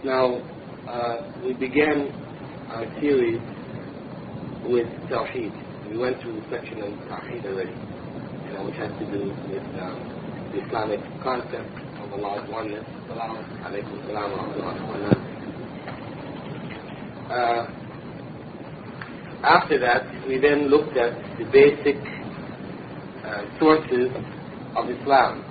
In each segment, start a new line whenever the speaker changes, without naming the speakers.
Now, we began our series with Tawheed. We went through the section on Tawheed already, which has to do with the Islamic concept of Allah's oneness. Assalamu alaikum wa rahmatullahi. After that, we then looked at the basic sources of Islam.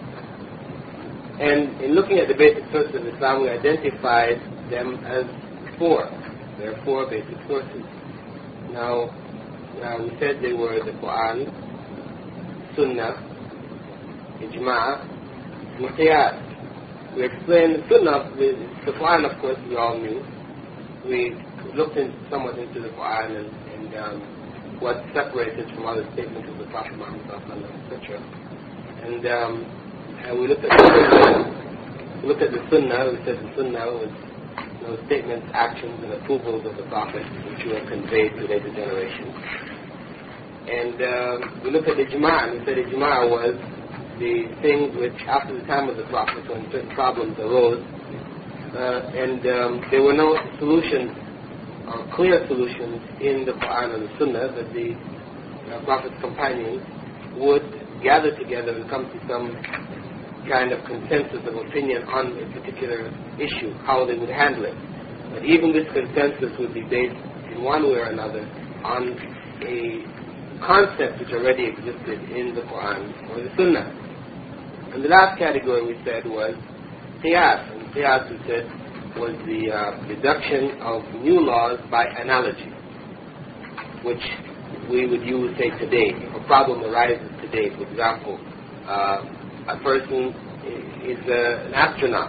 And in looking at the basic sources of Islam, we identified them as four. There are four basic sources. Now, we said they were the Quran, Sunnah, Ijma', and Qiyas. We explained Sunnah, the Quran, of course, we all knew. We looked somewhat into the Quran and what separates it from other statements of the Prophet Muhammad, etc. And we looked at the Sunnah. We said the Sunnah was statements, actions, and approvals of the Prophet which were conveyed to later generations. And we looked at Ijma', and we said Ijma' was the things which, after the time of the Prophet, when certain problems arose, and there were no solutions, or clear solutions in the Quran and the Sunnah, that the Prophet's companions would gather together and come to some kind of consensus of opinion on a particular issue, how they would handle it. But even this consensus would be based in one way or another on a concept which already existed in the Quran or the Sunnah. And the last category we said was Qiyas. And Qiyas, we said, was the deduction of new laws by analogy, which we would use, say, today. If a problem arises today, for example, a person is an astronaut,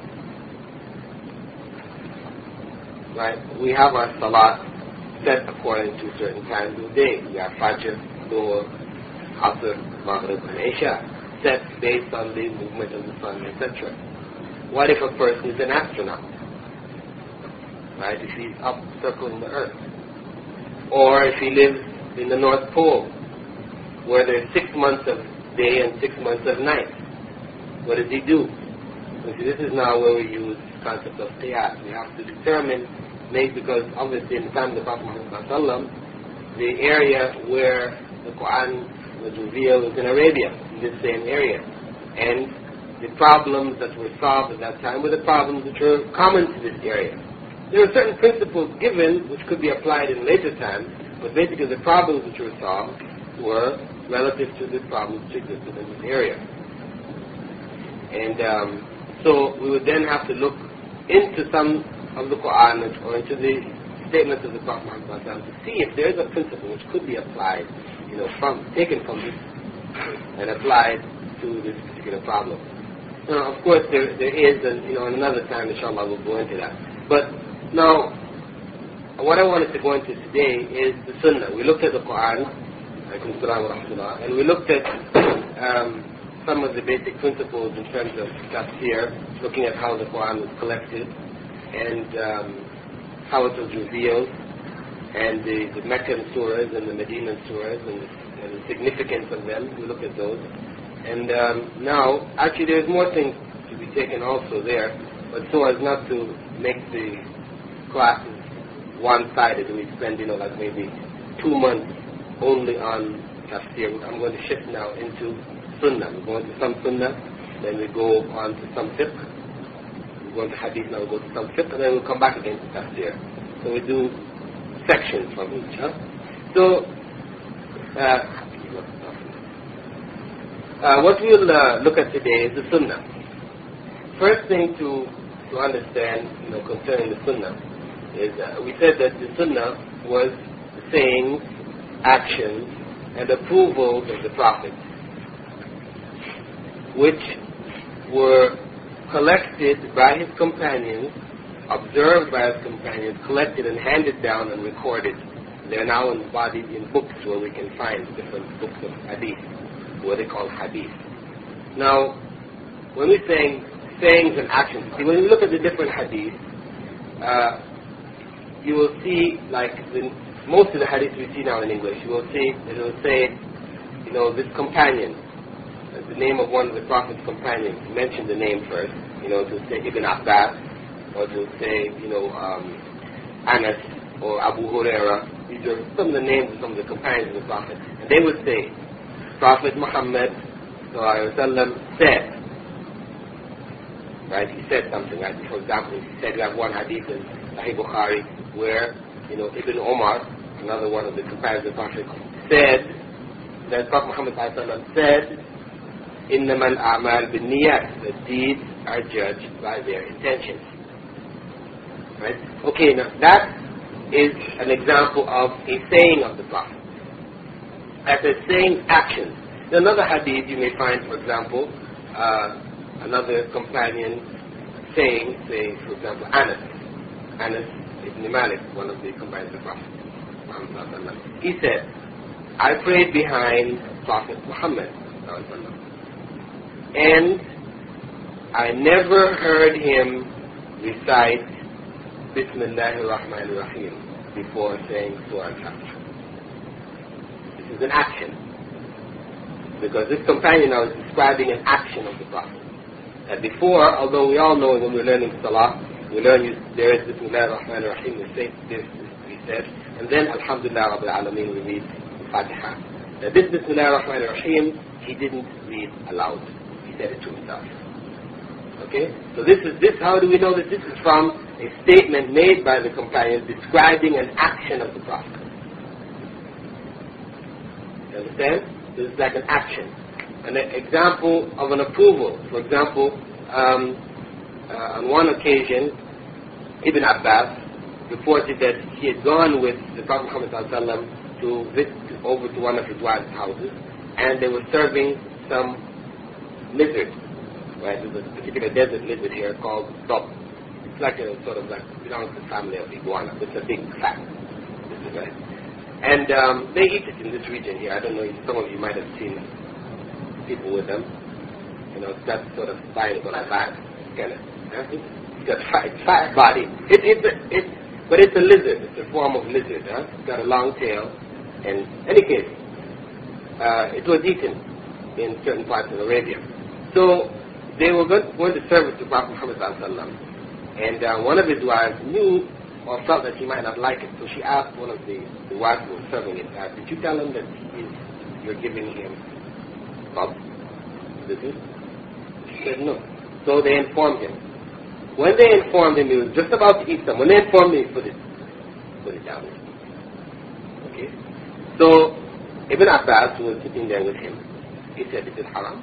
right? We have our salat set according to certain times of the day. We have Fajr, Dhuhr, Asr, Maghrib, and Isha, set based on the movement of the sun, etc. What if a person is an astronaut? Right? If he's up circling the earth. Or if he lives in the North Pole, where there's 6 months of day and 6 months of night. What does he do? So this is now where we use the concept of qiyas. We have to determine, because obviously in the time of the Prophet Muhammad, the area where the Quran was revealed was in Arabia, in this same area. And the problems that were solved at that time were the problems which were common to this area. There were certain principles given which could be applied in later times, but basically the problems which were solved were relative to the problems which existed in this area. And so we would then have to look into some of the Quran or into the statements of the Prophet Muhammad to see if there is a principle which could be applied, taken from this and applied to this particular problem. Now, of course, there is, and another time, inshallah, we'll go into that. But now, what I wanted to go into today is the Sunnah. We looked at the Quran, and we looked at some of the basic principles in terms of tafsir, looking at how the Quran was collected and how it was revealed, and the Meccan surahs and the Medinan surahs and the significance of them. We looked at those. And now, actually, there's more things to be taken also there, but so as not to make the classes one-sided, we spend, like maybe 2 months only on tafsir. I'm going to shift now into Sunnah. We're going to some Sunnah, then we go on to some fiqh. We're going to Hadith, now we go to some fiqh, and then we'll come back again to tafsir. So we do sections from each. So, what we'll look at today is the Sunnah. First thing to understand, concerning the Sunnah, is we said that the Sunnah was the sayings, actions, and approvals of the Prophet, which were collected by his companions, observed by his companions, collected and handed down and recorded. They are now embodied in books where we can find different books of hadith, what they call hadith. Now, when we're saying sayings and actions, see, when you look at the different hadith, you will see, like most of the hadith we see now in English, you will see, it will say, this companion, the name of one of the Prophet's companions, mention the name first, to say Ibn Abbas, or they would say, Anas or Abu Huraira. These are some of the names of some of the companions of the Prophet. And they would say, Prophet Muhammad ﷺ said, right? He said something. Right? For example, he said, we have one hadith in Sahih Bukhari where, Ibn Omar, another one of the companions of the Prophet, said that Prophet Muhammad ﷺ said, إِنَّمَا الْأَعْمَالُ بِالنِّيَّاتِ, the deeds are judged by their intentions. Right? Okay, now that is an example of a saying of the Prophet. As a saying action. In another hadith you may find, for example, another companion saying, say, for example, Anas ibn Malik, one of the companions of the Prophet. He said, I prayed behind Prophet Muhammad, and I never heard him recite Bismillahir Rahmanir Rahim before saying Surah Al-Fatiha. This is an action. Because this companion now is describing an action of the Prophet. And before, although we all know when we're learning Salah, we learn there is Bismillahir Rahmanir Rahim, we say this, we said, and then Alhamdulillah Rabbil Alameen, we read Fatiha. Now this Bismillahir Rahmanir Rahim, he didn't read aloud. He said it to himself. Okay? So how do we know that this is from a statement made by the companion describing an action of the Prophet? You understand? This is like an action. An example of an approval. For example, on one occasion, Ibn Abbas reported that he had gone with the Prophet Muhammad ﷺ to visit over to one of his wife's houses, and they were serving some lizard. Right? There's a particular desert lizard here called dop. It's like a sort of like belongs to the family of iguana. It's a big fat lizard, right? And they eat it in this region here. I don't know, some of you might have seen people with them. It's got sort of spine on the back. It's got fat body. But it's a lizard. It's a form of lizard. It's got a long tail. And in any case, it was eaten in certain parts of Arabia. So they were going to serve it to Prophet Muhammad ﷺ. And one of his wives knew or felt that he might not like it. So she asked one of the wives who was serving it, did you tell him that you're giving him this is? She said no. So they informed him. When they informed him, he was just about to eat some. When they informed him, he put it down. Okay? So Ibn Abbas, who was sitting there with him, he said, is it haram?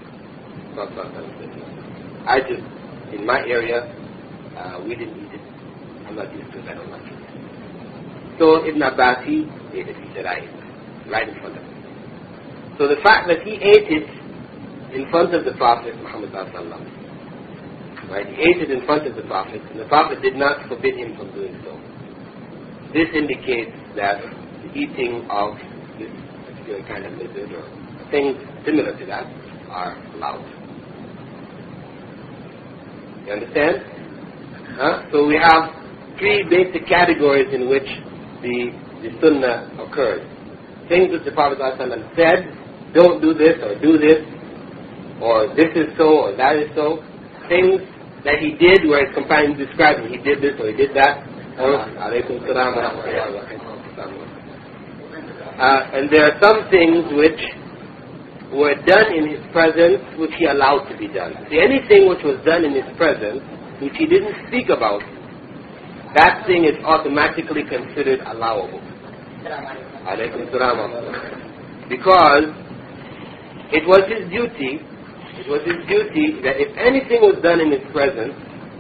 I just, in my area, we didn't eat it. I'm not used to it, I don't like it. So Ibn Abbas, he ate it. He said, I ate it. Right in front of him. So the fact that he ate it in front of the Prophet Muhammad ﷺ, right? He ate it in front of the Prophet, and the Prophet did not forbid him from doing so. This indicates that the eating of this particular kind of lizard or things similar to that are allowed. You understand? So we have three basic categories in which the sunnah occurs. Things that the Prophet ﷺ said, don't do this or do this, or this is so or that is so. Things that he did where his companions described him, he did this or he did that. And there are some things which were done in his presence which he allowed to be done. See, anything which was done in his presence which he didn't speak about, that thing is automatically considered allowable. Because it was his duty that if anything was done in his presence,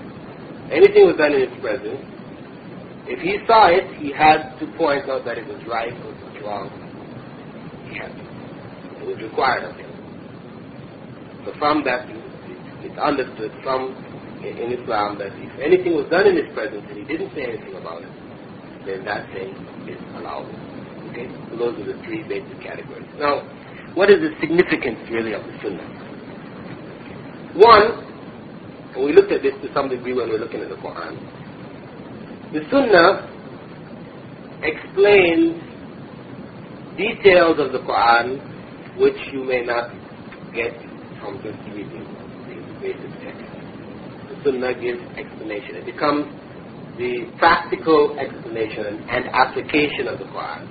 if he saw it, he had to point out that it was right or it was wrong. He had to. It was required of him. So from that, it's understood in Islam that if anything was done in his presence and he didn't say anything about it, then that thing is allowed. Okay? So those are the three basic categories. Now, what is the significance really of the Sunnah? One, and we looked at this to some degree when we were looking at the Quran, the Sunnah explains details of the Quran which you may not get from just reading the basic text. The Sunnah gives explanation. It becomes the practical explanation and application of the Quran.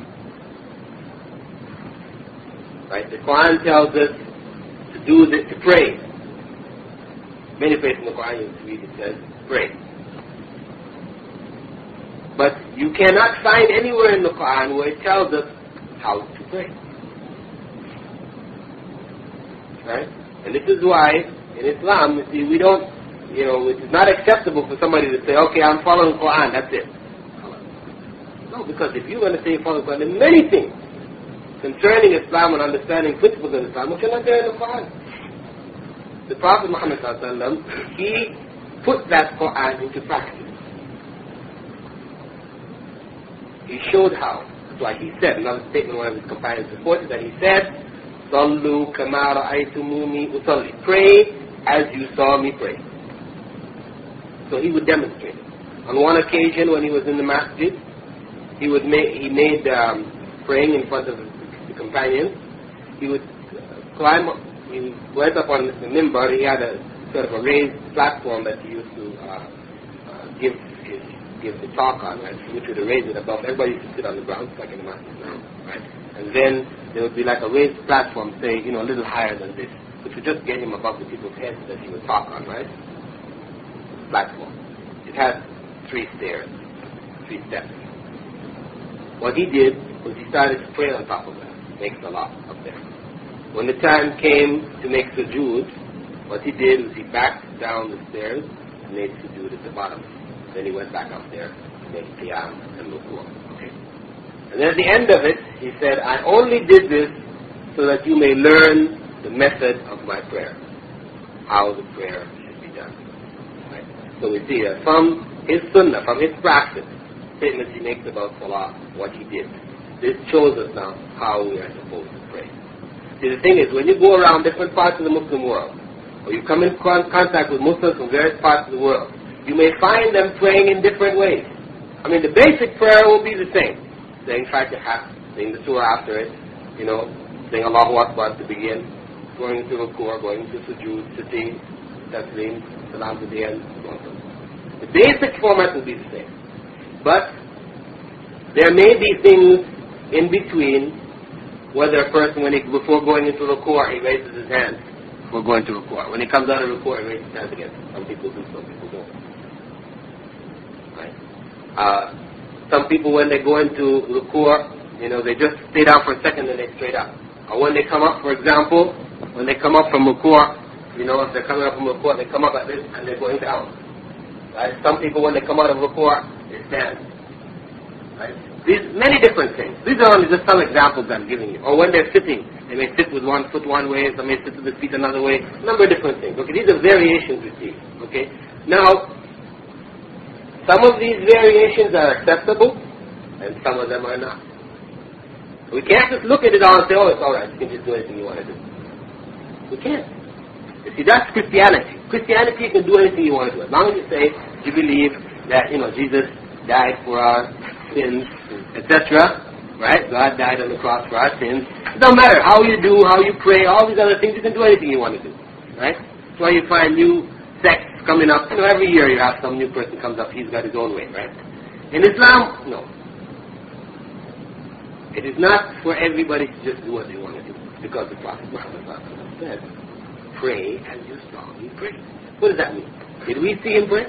Right? The Quran tells us to do this, to pray. Many places in the Quran you read it says, pray. But you cannot find anywhere in the Quran where it tells us how to pray. Right? And this is why in Islam, you see, we don't, it is not acceptable for somebody to say, okay, I'm following the Quran, that's it. No, because if you're going to say you follow the Quran, there are many things concerning Islam and understanding principles of Islam which are not there in the Quran. The Prophet Muhammad ﷺ, he put that Quran into practice. He showed how. That's why he said, another statement one of his companions reported that he said, Sallu kama ra'aytumuni usalli. Pray as you saw me pray. So he would demonstrate it. On one occasion when he was in the masjid, he made praying in front of the companions. He would climb up, he went up on the minbar. He had a sort of a raised platform that he used to give the talk on, right? Which would raise it above. Everybody used to sit on the ground, like in the masjid now, right? And then there would be like a raised platform, say, a little higher than this, which would just get him above the people's heads that he would talk on, right? Platform. It had 3 stairs, 3 steps. What he did was he started to pray on top of that, make salah up there. When the time came to make sujood, what he did was he backed down the stairs and made sujood at the bottom. Then he went back up there to make qiyam and ruku'. Okay. And then at the end of it, he said, I only did this so that you may learn the method of my prayer, how the prayer should be done. Right? So we see that from his sunnah, from his practice, statements he makes about salah, what he did. This shows us now how we are supposed to pray. See, the thing is, when you go around different parts of the Muslim world, or you come in contact with Muslims from various parts of the world, you may find them praying in different ways. I mean, the basic prayer will be the same. Saying Fatiha, saying the surah after it, saying Allahu Akbar to begin, going to ruku', going to sujood, sitting, taslim, salam to the end, so on. The basic format will be the same. But there may be things in between, whether a person, before going into ruku', he raises his hands before going to ruku'. When he comes out of ruku', he raises his hands again. Some people do, some people don't. Right? Some people, when they go into ruku', they just stay down for a second and they straight up. Or when they come up, for example, when they come up from ruku', if they're coming up from ruku', they come up like this and they're going down. Right? Some people, when they come out of ruku', they stand. Right? These many different things. These are only just some examples I'm giving you. Or when they're sitting, they may sit with one foot one way, some may sit with the feet another way. A number of different things. Okay, these are variations we see. Okay, now some of these variations are acceptable, and some of them are not. We can't just look at it all and say, oh, it's all right, you can just do anything you want to do. We can't. You see, that's Christianity. Christianity, you can do anything you want to do. As long as you say you believe that, Jesus died for our sins, etc., right? God died on the cross for our sins. It don't matter how you do, how you pray, all these other things, you can do anything you want to do, right? That's why you find new sects coming up. Every year you have some new person comes up, he's got his own way, right? In Islam, no. It is not for everybody to just do what they want to do, because the Prophet Muhammad said, pray as you saw me pray. What does that mean? Did we see him pray?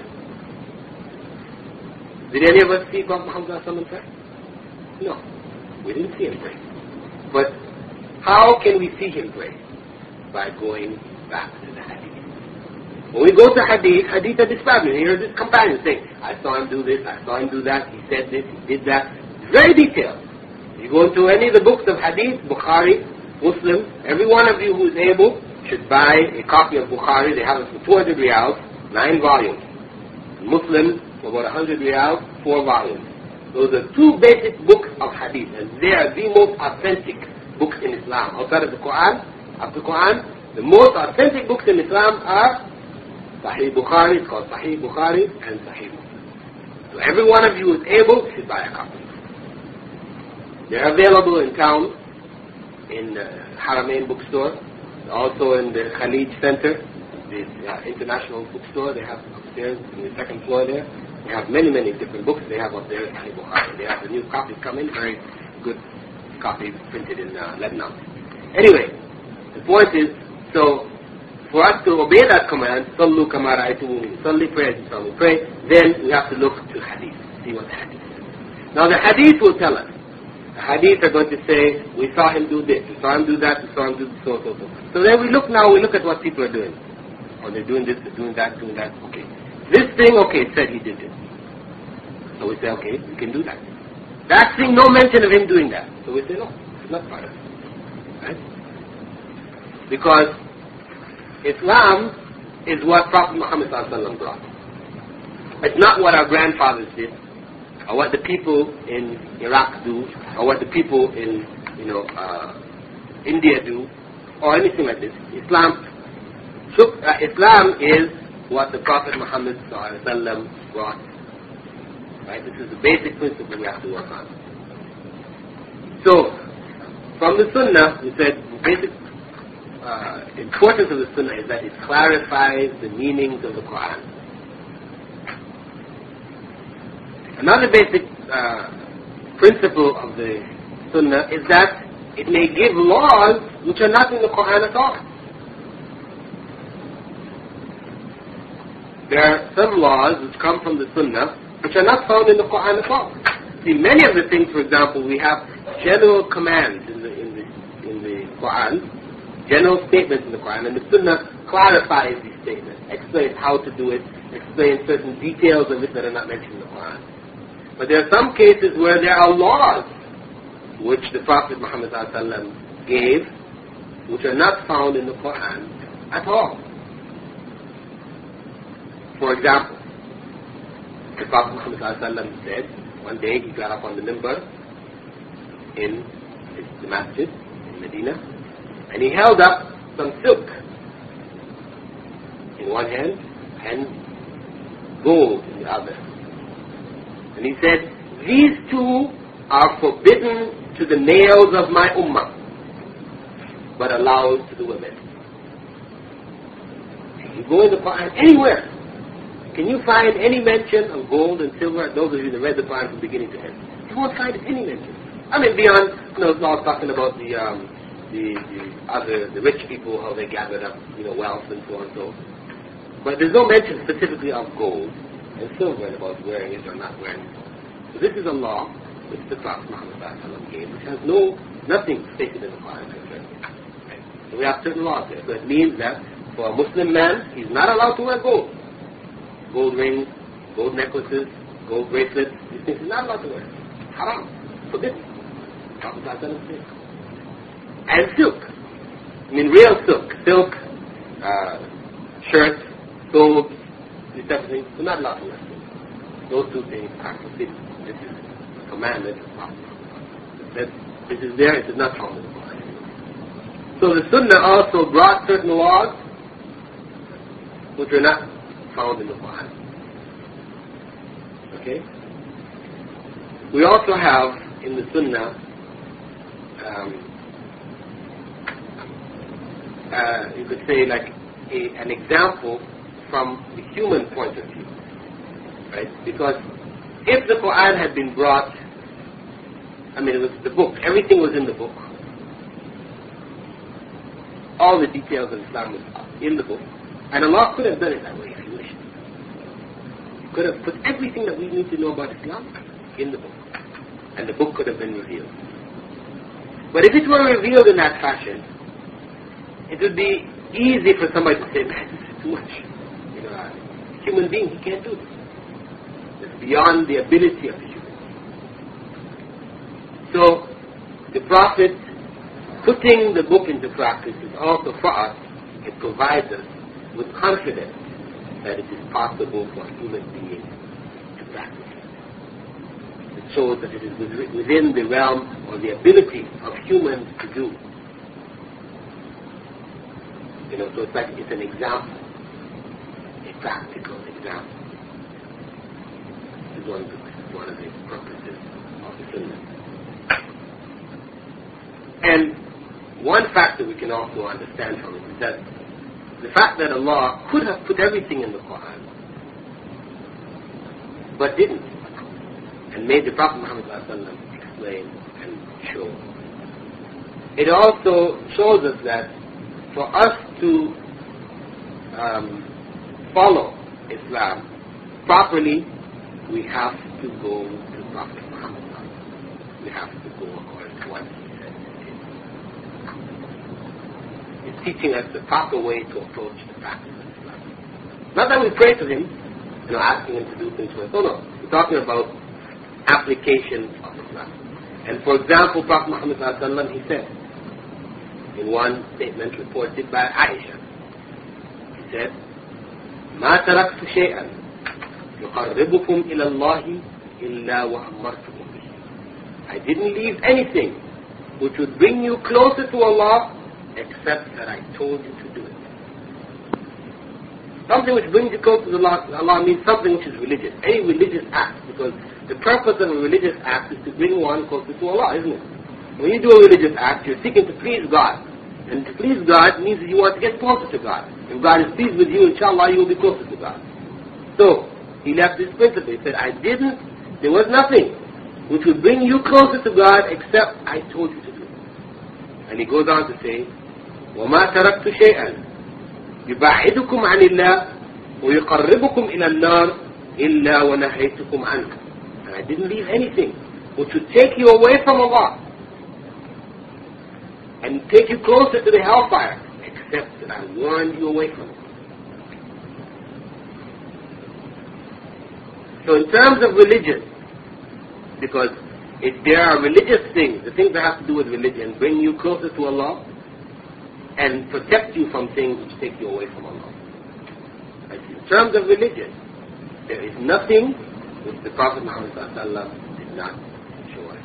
Did any of us see Prophet Muhammad pray? No. We didn't see him pray. But how can we see him pray? By going back to the hadith. When we go to hadith are described. Here this companion saying, I saw him do this, I saw him do that, he said this, he did that. It's very detailed. You go into any of the books of hadith, Bukhari, Muslim, every one of you who is able should buy a copy of Bukhari. They have it for 200 riyals, 9 volumes. Muslim, for about 100 riyals, 4 volumes. Those are 2 basic books of hadith, and they are the most authentic books in Islam. Outside of the Quran, the most authentic books in Islam are Sahih Bukhari, it's called Sahih Bukhari, and Sahih Muslim. So every one of you who is able should buy a copy. They're available in town, in the Haramain bookstore, also in the Khalid Center, this international bookstore. They have upstairs in the second floor there. They have many, many different books. They have up there Sahih Bukhari. They have the new copies coming, very good copies printed in Lebanon. Anyway, the point is, so for us to obey that command, Sallu kama ra'aytumuni usalli, pray as you saw me pray, then we have to look to hadith, see what the hadith is. Now the hadith will tell us. The hadith are going to say, we saw him do this, we saw him do that, we saw him do so. So then we look at what people are doing. Oh, they're doing this, they're doing that, okay. This thing, okay, it said he did this. So we say, okay, we can do that. That thing, no mention of him doing that. So we say, no, it's not part of it. Right? Because Islam is what Prophet Muhammad brought. It's not what our grandfathers did, or what the people in Iraq do, or what the people in India do, or anything like this. Islam is what the Prophet Muhammad brought. Right? This is the basic principle we have to work on. So, from the Sunnah, we said the basic importance of the Sunnah is that it clarifies the meanings of the Quran. Another basic principle of the Sunnah is that it may give laws which are not in the Quran at all. There are some laws which come from the Sunnah which are not found in the Quran at all. See, many of the things, for example, we have general commands in the Quran, general statements in the Quran, and the Sunnah clarifies these statements, explains how to do it, explains certain details of it that are not mentioned in the Quran. But there are some cases where there are laws which the Prophet Muhammad gave, which are not found in the Quran at all. For example, the Prophet Muhammad said, one day he got up on the minbar in the masjid in Medina, and he held up some silk in one hand and gold in the other. And he said, these two are forbidden to the males of my ummah, but allowed to the women. You go in the Quran anywhere, can you find any mention of gold and silver? Those of you that read the Quran from beginning to end, you won't find any mention. I mean, beyond, laws talking about the rich people, how they gathered up, wealth and so on and so. But there's no mention specifically of gold and silver and about wearing it or not wearing it. So this is a law which the Prophet Muhammad gave, which has nothing stated in the Quran. Right? So we have certain laws there. So it means that for a Muslim man, he's not allowed to wear gold. Gold rings, gold necklaces, gold bracelets, these things he's not allowed to wear. Haram. Forbidden. Prophet said. And silk. I mean real silk. Silk, shirts, robes, these types of things, you're not allowed to wear silk. Those two things are forbidden. This is a commandment of Prophet. This is there, it is not found in the Quran. So the Sunnah also brought certain laws which are not found in the Quran. Okay? We also have in the Sunnah you could say like an example from the human point of view. Right? Because if the Quran had been brought, it was the book, everything was in the book. All the details of Islam was in the book. And Allah could have done it that way if He wished. He could have put everything that we need to know about Islam in the book. And the book could have been revealed. But if it were revealed in that fashion, it would be easy for somebody to say, man, this is too much. A human being, he can't do this. It's beyond the ability of the human. So, the Prophet putting the book into practice is also for us, it provides us with confidence that it is possible for a human being to practice it. It shows that it is within the realm or the ability of humans to do. So it's like it's an example, a practical example. This is one of the purposes of the Sunnah. And one factor we can also understand from it is that the fact that Allah could have put everything in the Quran, but didn't, and made the Prophet Muhammad explain and show. It also shows us that for us to follow Islam properly, we have to go to Prophet Muhammad. We have to go according to what he said. It's teaching us the proper way to approach the practice of Islam. Not that we pray to him, asking him to do things for us. No. We're talking about application of Islam. And for example, Prophet Muhammad he said, in one statement reported by Aisha, he said, ما تركت شيئا يقربكم إلى الله إلا وأمرتكم به. I didn't leave anything which would bring you closer to Allah except that I told you to do it. Something which brings you closer to Allah means something which is religious. Any religious act, because the purpose of a religious act is to bring one closer to Allah, isn't it? When you do a religious act, you're seeking to please God. And to please God means that you want to get closer to God. If God is pleased with you, inshallah, you will be closer to God. So, he left this principle. He said, there was nothing which would bring you closer to God except I told you to do it. And he goes on to say, وَمَا تَرَكْتُ شَيْئًا يُبَعِدُكُمْ عَنِ اللَّهِ وَيُقَرِّبُكُمْ إِلَى النَّارِ إِلَّا وَنَهَيْتُكُمْ عَنْهُ. And I didn't leave anything which would take you away from Allah and take you closer to the hellfire, except that I warned you away from it. So in terms of religion, because if there are religious things, the things that have to do with religion, bring you closer to Allah and protect you from things which take you away from Allah. But in terms of religion, there is nothing which the Prophet Muhammad did not show us.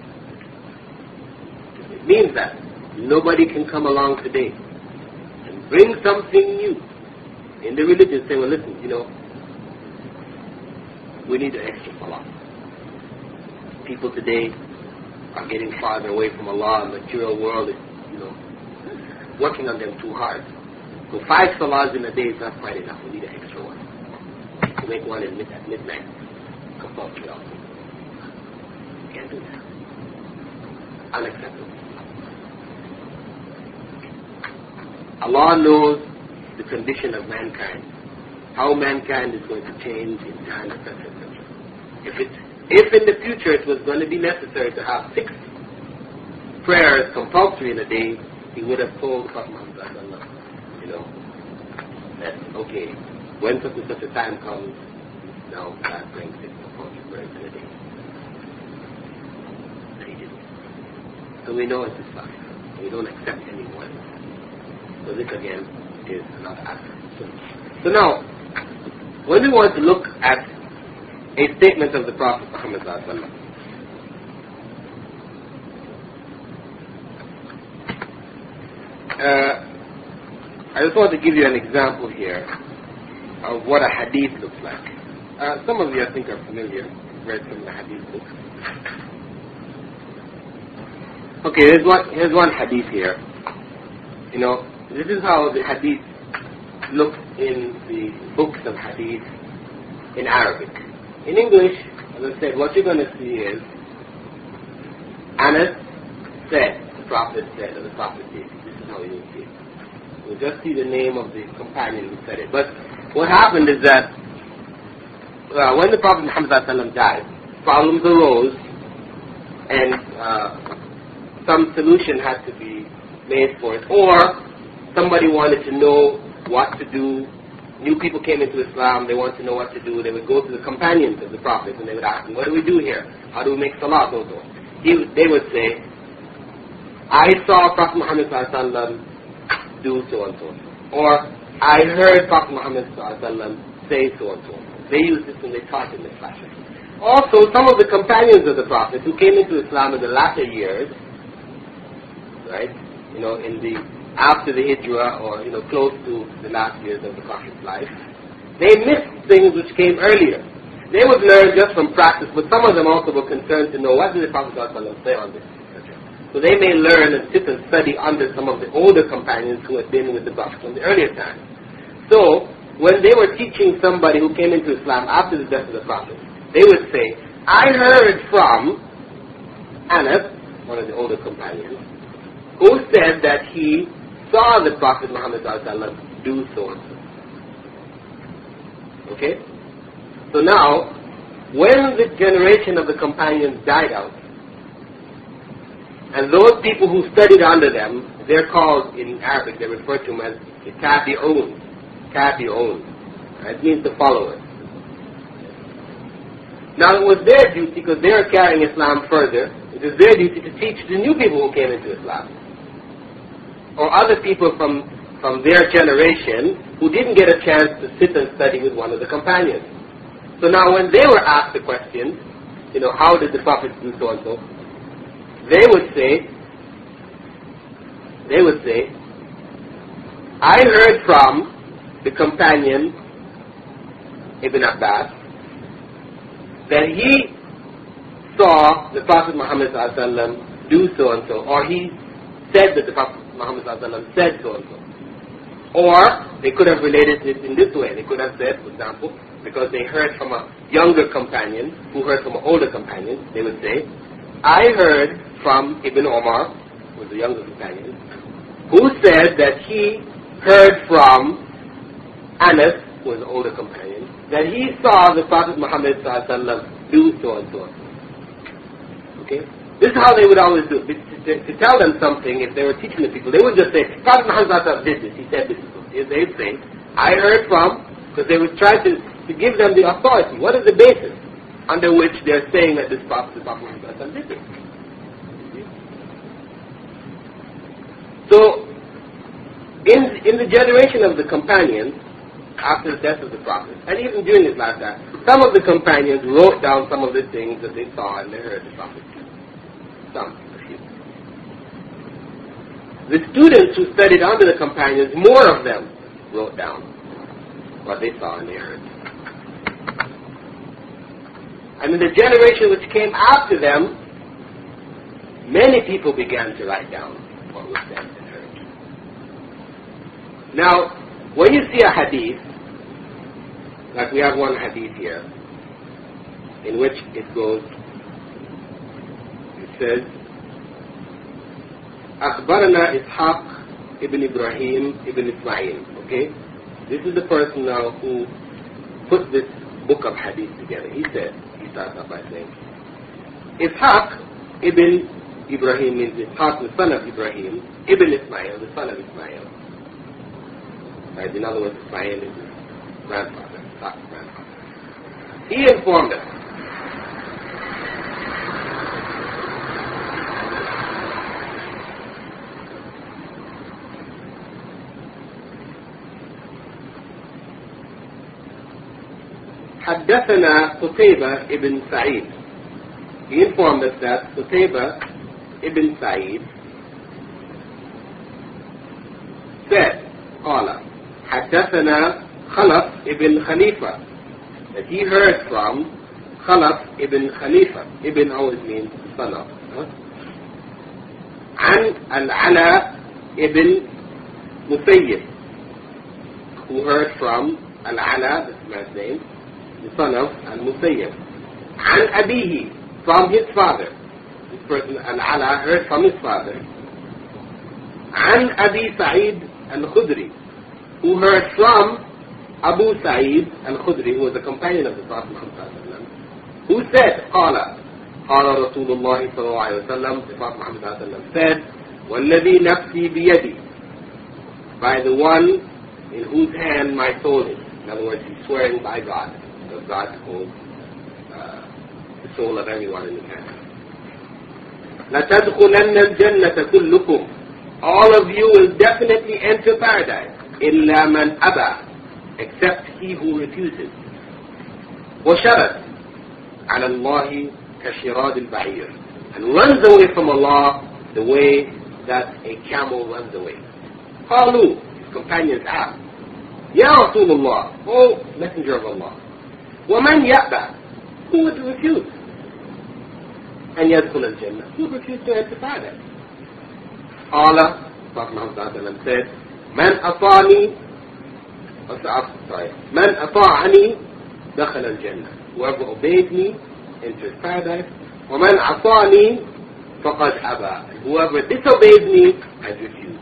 It means that nobody can come along today and bring something new in the religion, say, well, listen, we need an extra salah. People today are getting farther away from Allah, and the material world is, working on them too hard. So 5 salahs in a day is not quite enough. We need an extra one. To make one at midnight. Compulsory also. Can't do that. Unacceptable. Allah knows the condition of mankind, how mankind is going to change in time, etc., etc. If in the future it was going to be necessary to have 6 prayers compulsory in a day, he would have told Prophet Muhammad, that, okay, when such and such a time comes, now God brings 6 compulsory prayers in a day. And he didn't. So we know it's Islam. We don't accept any one. So this again is another aspect. So now, when we want to look at a statement of the Prophet Muhammad, I just want to give you an example here of what a hadith looks like. Some of you I think are familiar, read some of the hadith books. Okay, here's one hadith here. This is how the hadith looks in the books of hadith in Arabic. In English, as I said, what you're going to see is Anas said, the Prophet said, or the Prophet did. This is how you will see it. You'll just see the name of the companion who said it. But what happened is that when the Prophet Muhammad died, problems arose and some solution had to be made for it. Or somebody wanted to know what to do. New people came into Islam, they wanted to know what to do. They would go to the companions of the Prophet and they would ask them, what do we do here? How do we make salah? They would say, I saw Prophet Muhammad do so and so. Or, I heard Prophet Muhammad say so and so. They used this when they taught in the fashion. Also, some of the companions of the Prophet who came into Islam in the latter years, right, after the Hijrah or, close to the last years of the Prophet's life, they missed things which came earlier. They would learn just from practice, but some of them also were concerned to know what did the Prophet say on this, etc. So they may learn and sit and study under some of the older companions who had been with the Prophet from the earlier times. So, when they were teaching somebody who came into Islam after the death of the Prophet, they would say, I heard from Anas, one of the older companions, who said that he saw the Prophet Muhammad do so and so. Okay? So now, when the generation of the companions died out, and those people who studied under them, they're called, in Arabic, they're referred to them as tabi'un. Tabi'un. That means the followers. Now it was their duty, because they are carrying Islam further, it was their duty to teach the new people who came into Islam. Or other people from their generation who didn't get a chance to sit and study with one of the companions. So now when they were asked the question, how did the Prophet do so and so, they would say, I heard from the companion Ibn Abbas that he saw the Prophet Muhammad do so and so, or he said that the Prophet Muhammad said so and so. Or they could have related it in this way. They could have said, for example, because they heard from a younger companion who heard from an older companion, they would say, I heard from Ibn Omar, who was a younger companion, who said that he heard from Anas, who was an older companion, that he saw the Prophet Muhammad do so and so. Okay? This is how they would always do it. To tell them something, if they were teaching the people, they would just say, Prophet Muhammad did this, he said this. They'd say, I heard from, because they would try to give them the authority. What is the basis under which they're saying that the Prophet Muhammad did this? So, in the generation of the companions, after the death of the Prophet, and even during his lifetime, some of the companions wrote down some of the things that they saw and they heard the Prophet. Some, a few. The students who studied under the companions, more of them wrote down what they saw and they heard. And in the generation which came after them, many people began to write down what was said and heard. Now, when you see a hadith, like we have one hadith here, in which it goes, it says, أخبرنا إسحاق ibn Ibrahim ibn Ismail. Okay? This is the person now who put this book of hadith together. He said, he starts off by saying, Ishaq ibn Ibrahim means Ishaq, the son of Ibrahim, ibn Ismail, the son of Ismail. Right? In other words, Ismail is his grandfather, Ishaq's grandfather. He informed us حدثنا قتيبة ibn Sa'id. He informed us that Qutayba ibn Sa'id said, قال حدثنا خلف ibn Khalifa, that he heard from Khalaf ibn Khalifa. Ibn always means son of. عن العلا ibn Musayyib, who heard from Al-Ala, this man's name, the son of Al-Musayyib. عن أبيه, from his father. This person, Al-Ala, heard from his father. عن أبي سعيد Al-Khudri, who heard from Abu Sa'id Al-Khudri, who was a companion of the Prophet Muhammad, who said, قال رسول الله صلى الله عليه وسلم, the Prophet Muhammad said, وَالَّذِي نَفْسِي بِيَدِي, by the one in whose hand my soul is. In other words, he's swearing by God, because God holds the soul of everyone in his hand. لَتَدْخُلَنَّ الْجَنَّةَ كُلُّكُمْ, all of you will definitely enter paradise, إِلَّا مَنْ أَبَى, except he who refuses. وَشَرَدْ عَلَى اللَّهِ كَشِرَادِ الْبَعِيرِ, and runs away from Allah the way that a camel runs away. قالوا, his companions asked, Ya Rasulullah, O Messenger of Allah, وَمَنْ يَأْبَى, who would refuse? And يَدْخُلَ الْجَنَّةِ, who would refuse to enter paradise? قال, Prophet Muhammad said, مَنْ أَطَانِي sorry. Man ata'ani dakhala al-jannah. Whoever obeyed me enters paradise. وَمَنْ عَصَانِي فَقَدْ أَبَى. Whoever disobeyed me has refused.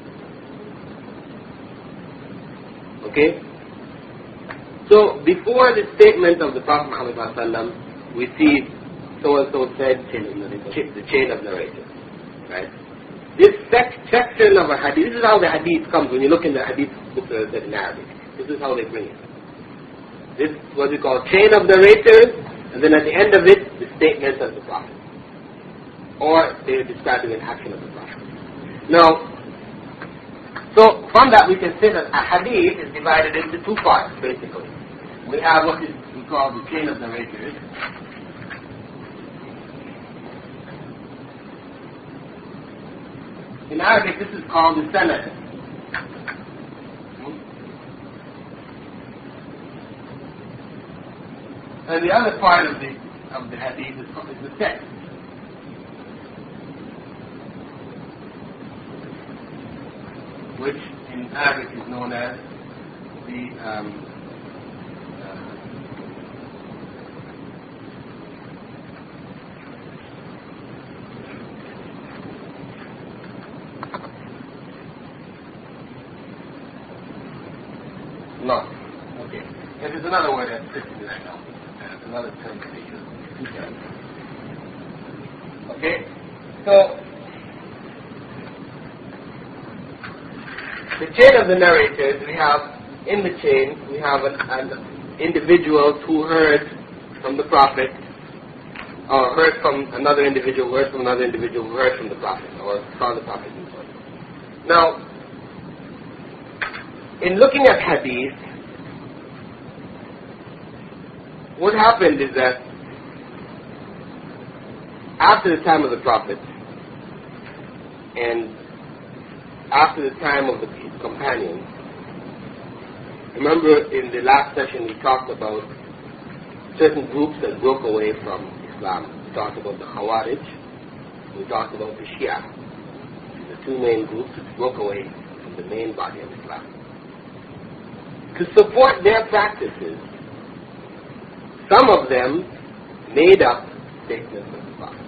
Okay? So, before the statement of the Prophet Muhammad ﷺ, we see so-and-so said the chain of narrators. Right? This section of a hadith, this is how the hadith comes when you look in the hadith books that are said in Arabic. This is how they bring it. This is what we call chain of narrators, and then at the end of it, the statement of the Prophet. Or they are describing an action of the Prophet. Now, so from that we can say that a hadith is divided into two parts, basically. We have what we call the chain of narrators. In Arabic, this is called the sanad. And the other part of the hadith is the text. Which in Arabic is known as the no. Okay. There is another word that's fitting right now. That's another term that they use. Okay? So, the chain of the narrators, we have, in the chain, we have an individuals who heard from the Prophet, or heard from another individual, who heard from another individual, who heard from the Prophet, or saw the Prophet and so on. Now, in looking at hadith, what happened is that after the time of the Prophet and after the time of his companions, remember in the last session we talked about certain groups that broke away from Islam. We talked about the Khawarij, we talked about the Shia, the two main groups that broke away from the main body of Islam. To support their practices, some of them made up statements of the Prophet.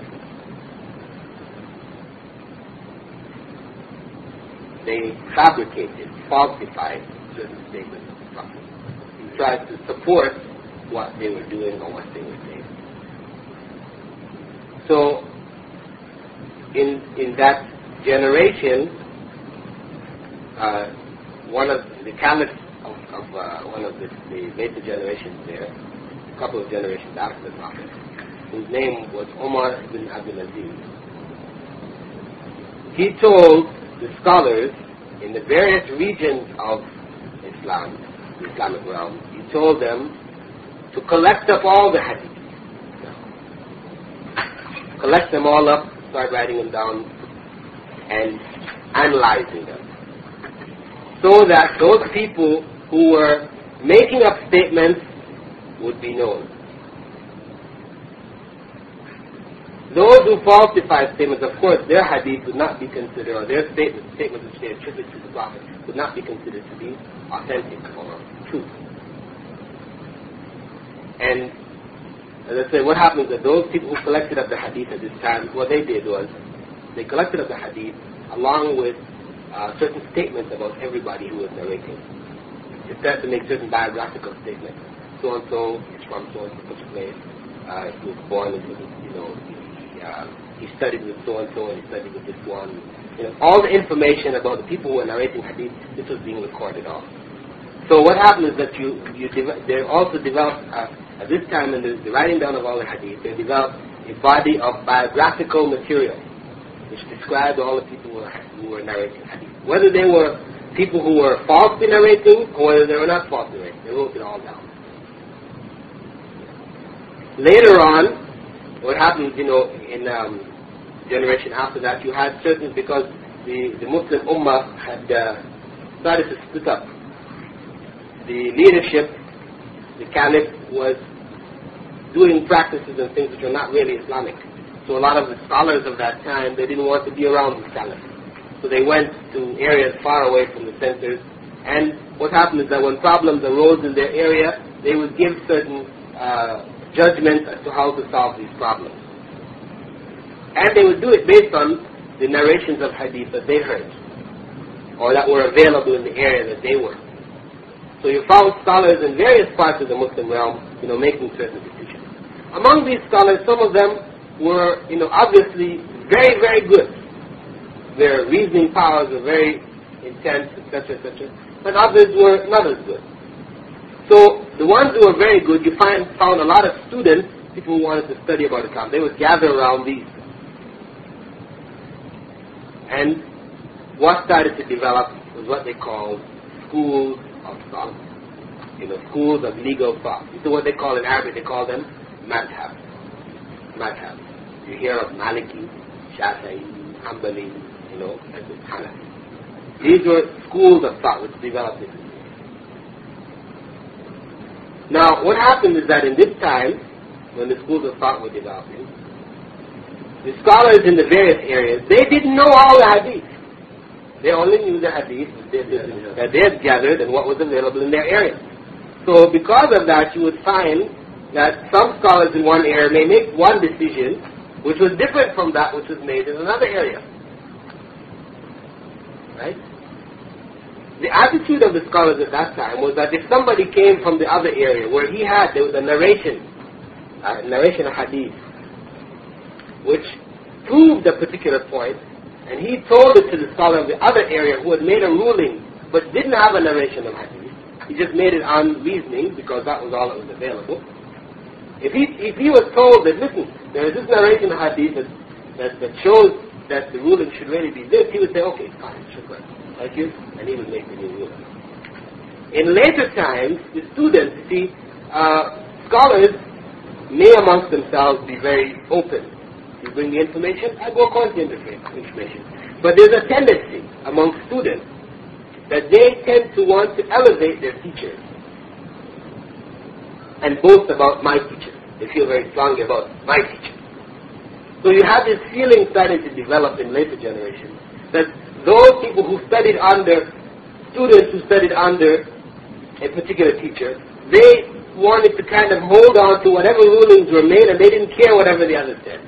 They fabricated, falsified certain statements of the Prophet. He tried to support what they were doing or what they were saying. So, in that generation, one of the caliphs of one of the later generations there, a couple of generations after the Prophet, whose name was Umar ibn Abdul Aziz. He told the scholars in the various regions of Islam, the Islamic realm, he told them to collect up all the hadith. Collect them all up, start writing them down, and analyzing them. So that those people who were making up statements would be known. Those who falsify statements, of course, their hadith would not be considered, or their statements which they attribute to the Prophet, would not be considered to be authentic or true. And as I said, what happens is that those people who collected up the hadith at this time, what they did was, they collected up the hadith along with certain statements about everybody who was narrating. They started to make certain biographical statements. So and so is from so and so place. He was born into this, he studied with so and so, and he studied with this one. All the information about the people who were narrating hadith, this was being recorded off. So what happened is that they also developed at this time in the writing down of all the hadith, they developed a body of biographical material which described all the people who were narrating hadith. Whether they were people who were falsely narrating or whether they were not falsely narrating, they wrote it all down. Later on, what happened, in generation after that, you had certain, because the Muslim Ummah had started to split up. The leadership, the Caliph, was doing practices and things which were not really Islamic. So a lot of the scholars of that time, they didn't want to be around the Caliph. So they went to areas far away from the centers, And what happened is that when problems arose in their area, they would give certain judgments as to how to solve these problems. And they would do it based on the narrations of hadith that they heard, or that were available in the area that they were. So you found scholars in various parts of the Muslim realm, making certain decisions. Among these scholars, some of them were, obviously very, very good. Their reasoning powers were very intense, etc., etc. But others were not as good. So the ones who were very good, you found a lot of students, people who wanted to study about Islam. They would gather around these. And what started to develop was what they called schools of thought. Schools of legal thought. This is what they call in Arabic, they call them madhab. Madhab. You hear of Maliki, Shafi'i, Hanbali, and Hanafi. These were schools of thought which developed in. Now, what happened is that in this time, when the schools of thought were developing, the scholars in the various areas, they didn't know all the hadith. They only knew the hadith that they had gathered and what was available in their area. So because of that, you would find that some scholars in one area may make one decision which was different from that which was made in another area. Right? The attitude of the scholars at that time was that if somebody came from the other area where there was a narration of hadith, which proved a particular point, and he told it to the scholar of the other area who had made a ruling but didn't have a narration of hadith, he just made it on reasoning because that was all that was available. If he was told that, listen, there is this narration of hadith that shows that the ruling should really be this, he would say, okay, fine, shukran, thank you, and he would make the new ruling. In later times, the students, scholars may amongst themselves be very open. You bring the information, I go according to the information. But there's a tendency among students that they tend to want to elevate their teachers and boast about my teacher. They feel very strongly about my teacher. So you have this feeling starting to develop in later generations that those people who studied under, students who studied under a particular teacher, they wanted to kind of hold on to whatever rulings were made and they didn't care whatever the others said.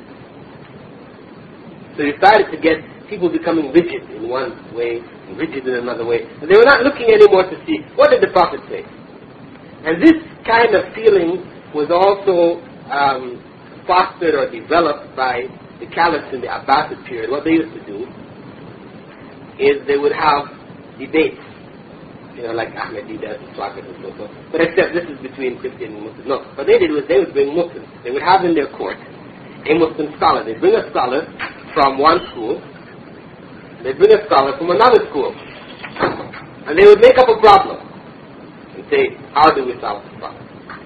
So you started to get people becoming rigid in one way and rigid in another way. And they were not looking anymore to see, what did the Prophet say? And this kind of feeling was also fostered or developed by the caliphs in the Abbasid period. What they used to do is they would have debates, like Ahmadiyya, Swaqat and so forth. But except this is between Christian and Muslim. No, what they did was they would bring Muslims. They would have in their court a Muslim scholar. They'd bring a scholar from one school, they'd bring a scholar from another school, and they would make up a problem and say, how do we solve this problem?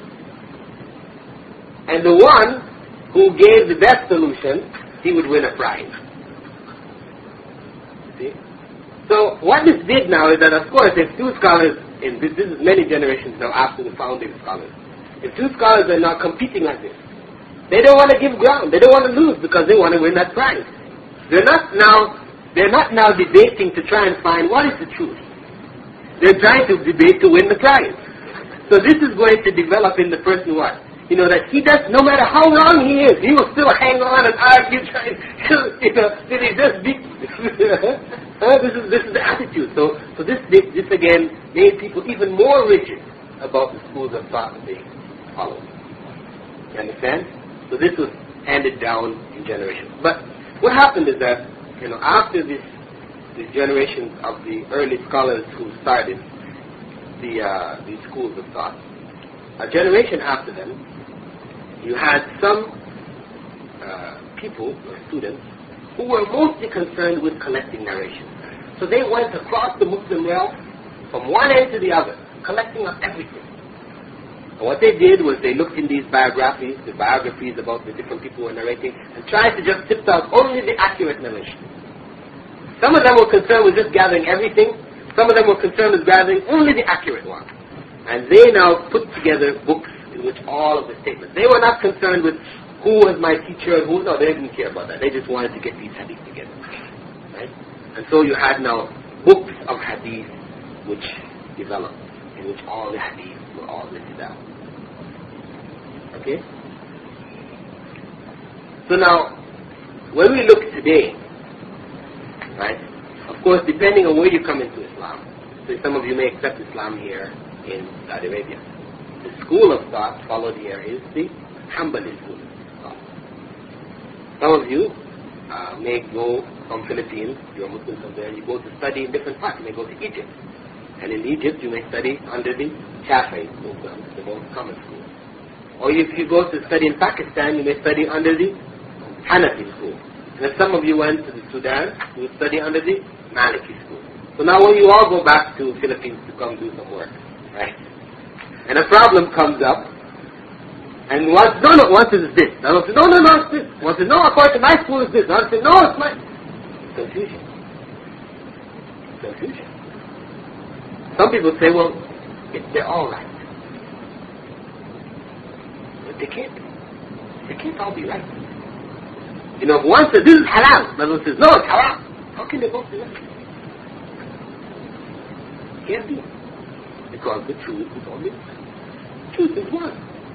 And the one who gave the best solution, he would win a prize. See? So what this did now is that, of course, if two scholars, this is many generations now after the founding scholars, if two scholars are now competing like this, they don't want to give ground, they don't want to lose because they want to win that prize. They're not now debating to try and find what is the truth. They're trying to debate to win the prize. So this is going to develop in the person what? That he does, no matter how wrong he is, he will still hang on and argue, trying, till he just beat. This is the attitude. So this again made people even more rigid about the schools of thought that they followed. You understand? So this was handed down in generations. But what happened is that, after this generation of the early scholars who started these schools of thought, a generation after them, you had some people or students who were mostly concerned with collecting narrations. So they went across the Muslim realm from one end to the other, collecting up everything. And what they did was they looked in these biographies, the biographies about the different people who were narrating, and tried to just sift out only the accurate narration. Some of them were concerned with just gathering everything. Some of them were concerned with gathering only the accurate one. And they now put together books in which all of the statements. They were not concerned with who was my teacher and who, no, they didn't care about that. They just wanted to get these hadith together. Right? And so you had now books of hadith which developed, in which all the hadith were all listed down. Okay? So now, when we look today, right, of course, depending on where you come into Islam, so some of you may accept Islam here in Saudi Arabia. The school of thought followed here is the Hanbali school of thought. Some of you may go from Philippines, you're Muslims from there, you go to study in different parts. You may go to Egypt. And in Egypt, you may study under the Shafi'i school, the most common school. Or if you go to study in Pakistan, you may study under the Hanafi school. And if some of you went to the Sudan, you would study under the Maliki school. So now when you all go back to Philippines to come do some work, right? And a problem comes up, and one says this, the other says, no, it's this. One says, no, according to my school it's this. The other says, no, it's mine. Confusion. Some people say, well, they're all right. But they can't be. They can't all be right. You know, if one says, this is halal, the other says, no, it's haram. How can they both be right? Can't be. Because the truth is only one. Truth is one.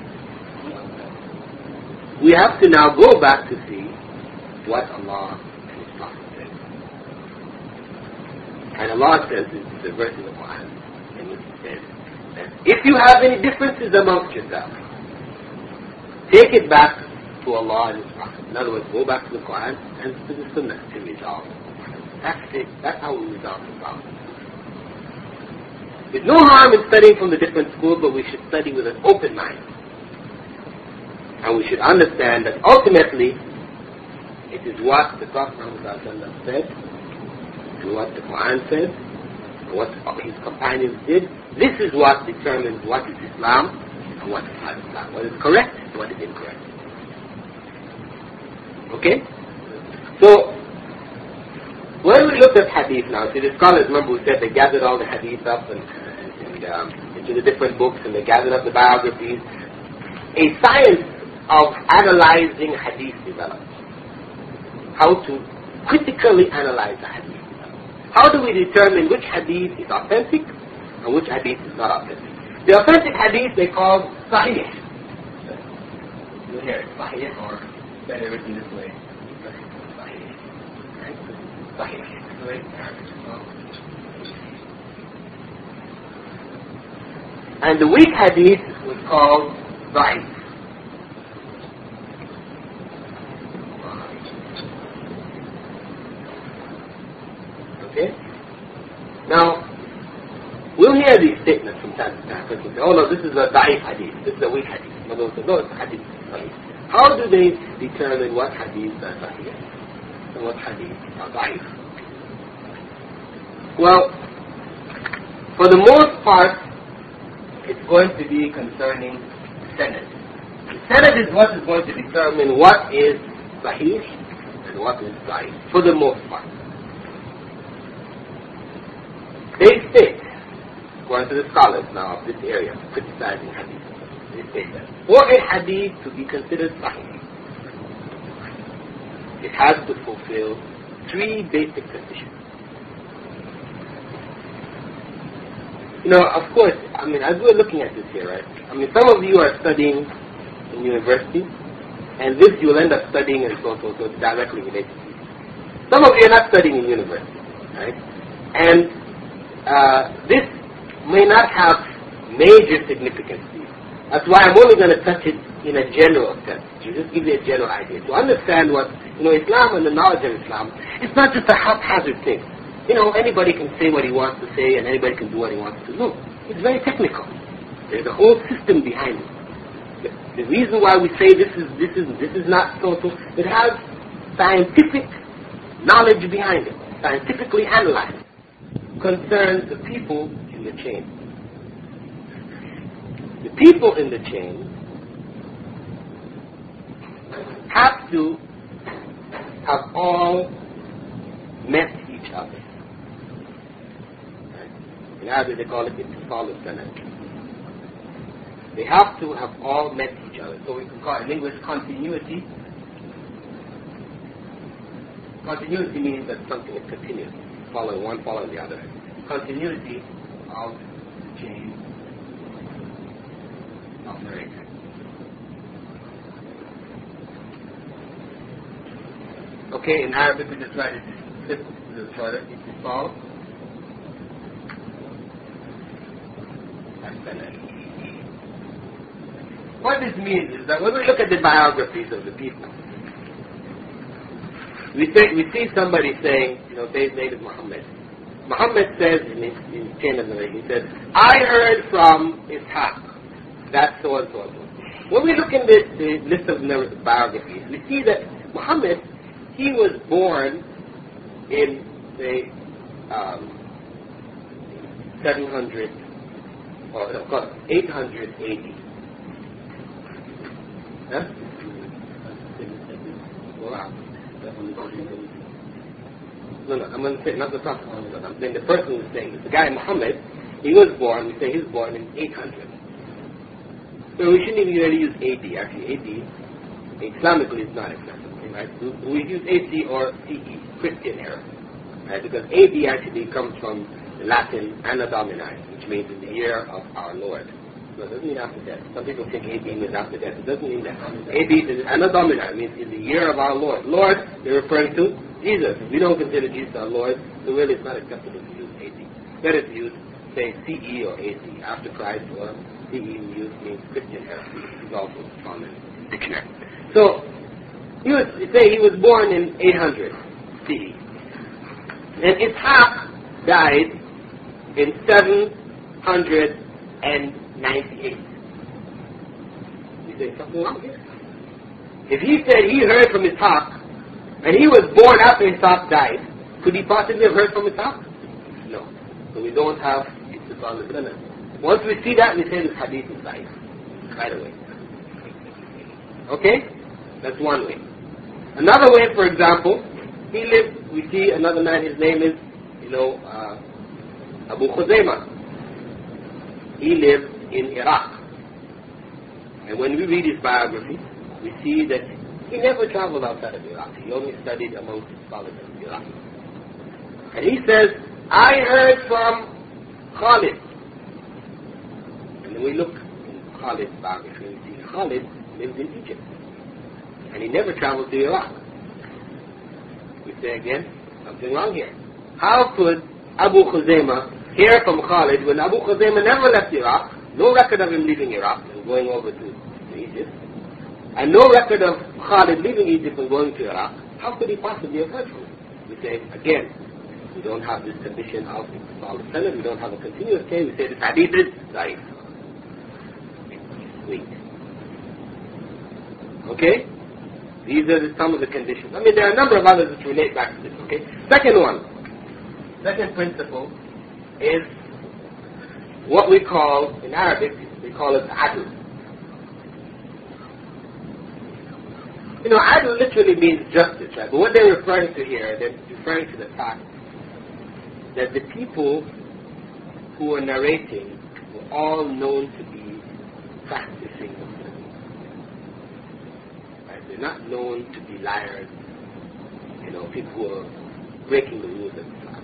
We have to now go back to see what Allah and His Prophet said. And Allah says, it's a verse in the Quran, and He says that if you have any differences amongst yourselves, take it back to Allah and His Prophet. In other words, go back to the Quran and to the Sunnah to resolve. That's it. That's how we resolve the problem. There's no harm in studying from the different schools, but we should study with an open mind. And we should understand that ultimately, it is what the Prophet ﷺ said, and what the Quran said, and what his companions did. This is what determines what is Islam and what is not Islam. What is correct and what is incorrect. Okay? So, when we look at hadith now, see the scholars, remember we said they gathered all the hadith up and into the different books, and they gathered up the biographies. A science of analyzing hadith developed. How to critically analyze the hadith. How do we determine which hadith is authentic and which hadith is not authentic? The authentic hadith they call sahih. You hear it, sahih, or better written this way. Sahih. Sahih. And the weak hadith was called da'if. Okay? Now, we'll hear these statements from time to time. People say, oh no, this is a da'if hadith, this is a weak hadith. Another one says, no, it's a hadith sahih. How do they determine what hadiths are sahih and what hadiths are da'if? Well, for the most part, it's going to be concerning sanad. The sanad is what is going to determine what is sahih and what is da'if, for the most part. They state, according to the scholars now of this area, criticizing hadith, they state that for a hadith to be considered sahih, it has to fulfill three basic conditions. You know, of course, I mean, as we're looking at this here, right, I mean, some of you are studying in university, and this you'll end up studying and so it's directly related to you. Some of you are not studying in university, right, and this may not have major significance to you. That's why I'm only going to touch it in a general sense, to just give you a general idea. To understand what, you know, Islam and the knowledge of Islam, it's not just a haphazard thing. You know, anybody can say what he wants to say and anybody can do what he wants to do. It's very technical. There's a whole system behind it. The reason why we say this is not so, it has scientific knowledge behind it, scientifically analyzed. Concerns the people in the chain. The people in the chain have to have all met each other. In Arabic they call it ittisal al-sanad. They have to have all met each other. So we can call it in English continuity. Continuity means that something is continuous, following the other. Continuity of chain of narration. Okay, in Arabic we just write it ittisal. What this means is that when we look at the biographies of the people, we see somebody saying, his name is Muhammad. Muhammad says in his chain of narration, he said, I heard from Ishaq, that's so and so and so. When we look in the list of biographies, we see that Muhammad, he was born in the 700, or of course 800 AD. Huh? Wow. No, I'm going to say not the Prophet. I'm saying the person who's saying this. The guy Muhammad, he was born. We say he was born in 800. So we shouldn't even really use AD. Actually, AD Islamically is not acceptable, right? We use AC or CE, Christian era, right? Because AD actually comes from the Latin Anno Domini, which means in the year of our Lord. No, it doesn't mean after death. Some people think AD means after death. It doesn't mean that. AD is Anno Domini, means in the year of our Lord. Lord, they're referring to Jesus. If we don't consider Jesus our Lord, so really it's not acceptable to use AD. Better to use, say, CE or AC, after Christ, or CE means Christian era. It's also found in the dictionary. So, he was born in 800 CE. And Ishaq died in 798. You say something wrong here? If he said he heard from Ishaq, and he was born after Ishaq died, could he possibly have heard from Ishaq? No. So we don't have ittisal al-sanad. Once we see that, we say this hadith is right. Right away. Okay? That's one way. Another way, for example, we see another man, his name is, Abu Khuzaymah. He lived in Iraq. And when we read his biography, we see that he never traveled outside of Iraq. He only studied amongst the scholars of Iraq. And he says, I heard from Khalid. And then we look in Khalid's biography and we see Khalid lived in Egypt. And he never traveled to Iraq. We say again, something wrong here. How could Abu Khuzaymah hear from Khalid when Abu Khuzaymah never left Iraq, no record of him leaving Iraq and going over to Egypt, and no record of Khalid leaving Egypt and going to Iraq? How could he possibly have heard from him? We say, again, we don't have this condition of ittisal al-sanad, we don't have a continuous chain, we say this hadith is da'if. Weak. Okay? These are some of the conditions. I mean, there are a number of others which relate back to this, okay? Second principle is what we call, in Arabic, we call it adl. Adl literally means justice, right? But what they're referring to here, they're referring to the fact that the people who are narrating were all known to be practicing Muslims. Right? They're not known to be liars, people who are breaking the rules of Islam.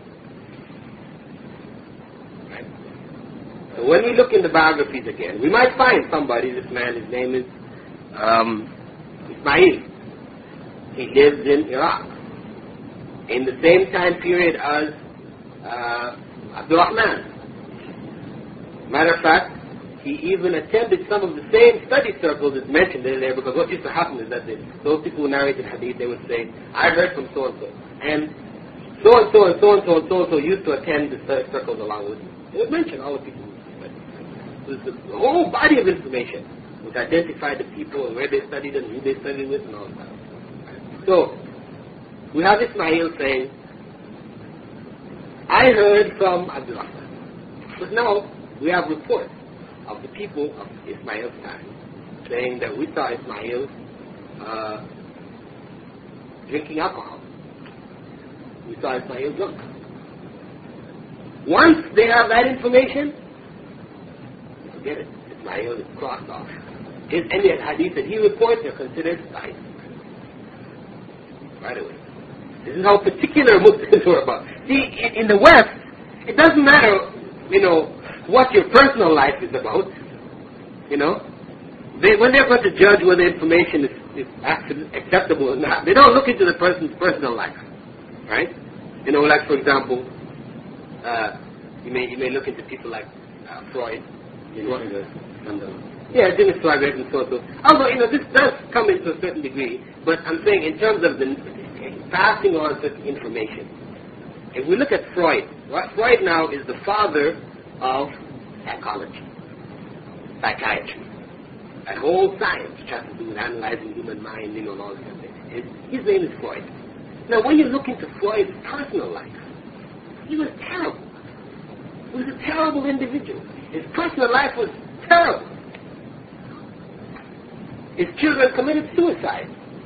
Right? So when we look in the biographies again, we might find somebody, this man, his name is Ismail. He lives in Iraq. In the same time period as Abdul Rahman. Matter of fact, he even attended some of the same study circles as mentioned in there, because what used to happen is that those people who narrated hadith, they would say, I heard from so-and-so. And so-and-so and so-and-so and so-and-so used to attend the study circles along with me. They would mention all the people who studied. So it's a whole body of information which identified the people and where they studied and who they studied with and all that. So, we have Ismail saying, I heard from Abdul Rahman. But now, we have reports of the people of Ismail's time saying that we saw Ismail drinking alcohol. We saw Ismail drunk. Once they have that information, forget it. Ismail is crossed off. Any hadith that he reports are considered sahih. Right away. This is how particular Muslims were about. See, in the West, it doesn't matter, what your personal life is about. You know, when they're going to judge whether information is acceptable or not, they don't look into the person's personal life, right? You know, like for example, you may look into people like Freud. Dennis Freud and so on. Although, you know, this does come into a certain degree, but I'm saying in terms of the passing on certain information. If we look at Freud, Freud now is the father of psychology, psychiatry, that whole science which has to do with analyzing human mind, you know, and all this kind of thing. His name is Freud. Now, when you look into Freud's personal life, he was terrible. He was a terrible individual. His personal life was terrible. His children committed suicide.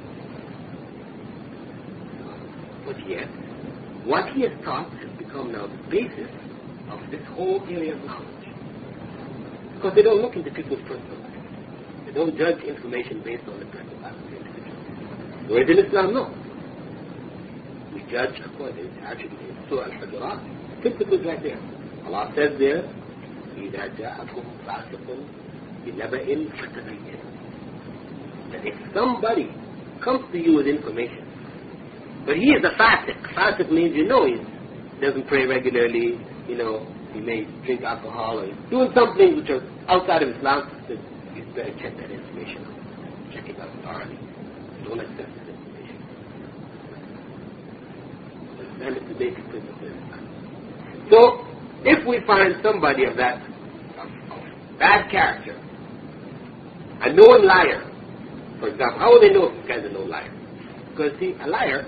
But yet, what he has taught has become now the basis of this whole area of knowledge. Because they don't look into people's personal life. They don't judge information based on the personal life of the individual. Whereas in Islam, no. We judge according to attributes. So Al-Hujurat, principles right there. Allah says there, إِذَا جَاءَكُمْ فَاسِقٌ بِنَبَإٍ فَتَبَيَّنُوا. That if somebody comes to you with information, but he is a fasiq. Fasiq means, you know, he doesn't pray regularly, you know, he may drink alcohol or he's doing some things which are outside of Islam, then you better check that information out. Check it out thoroughly. Don't accept this information. That is the basic principle of Islam. So, if we find somebody of that of bad character, a known liar, for example, how will they know if this guy's a known liar? Because, see, a liar,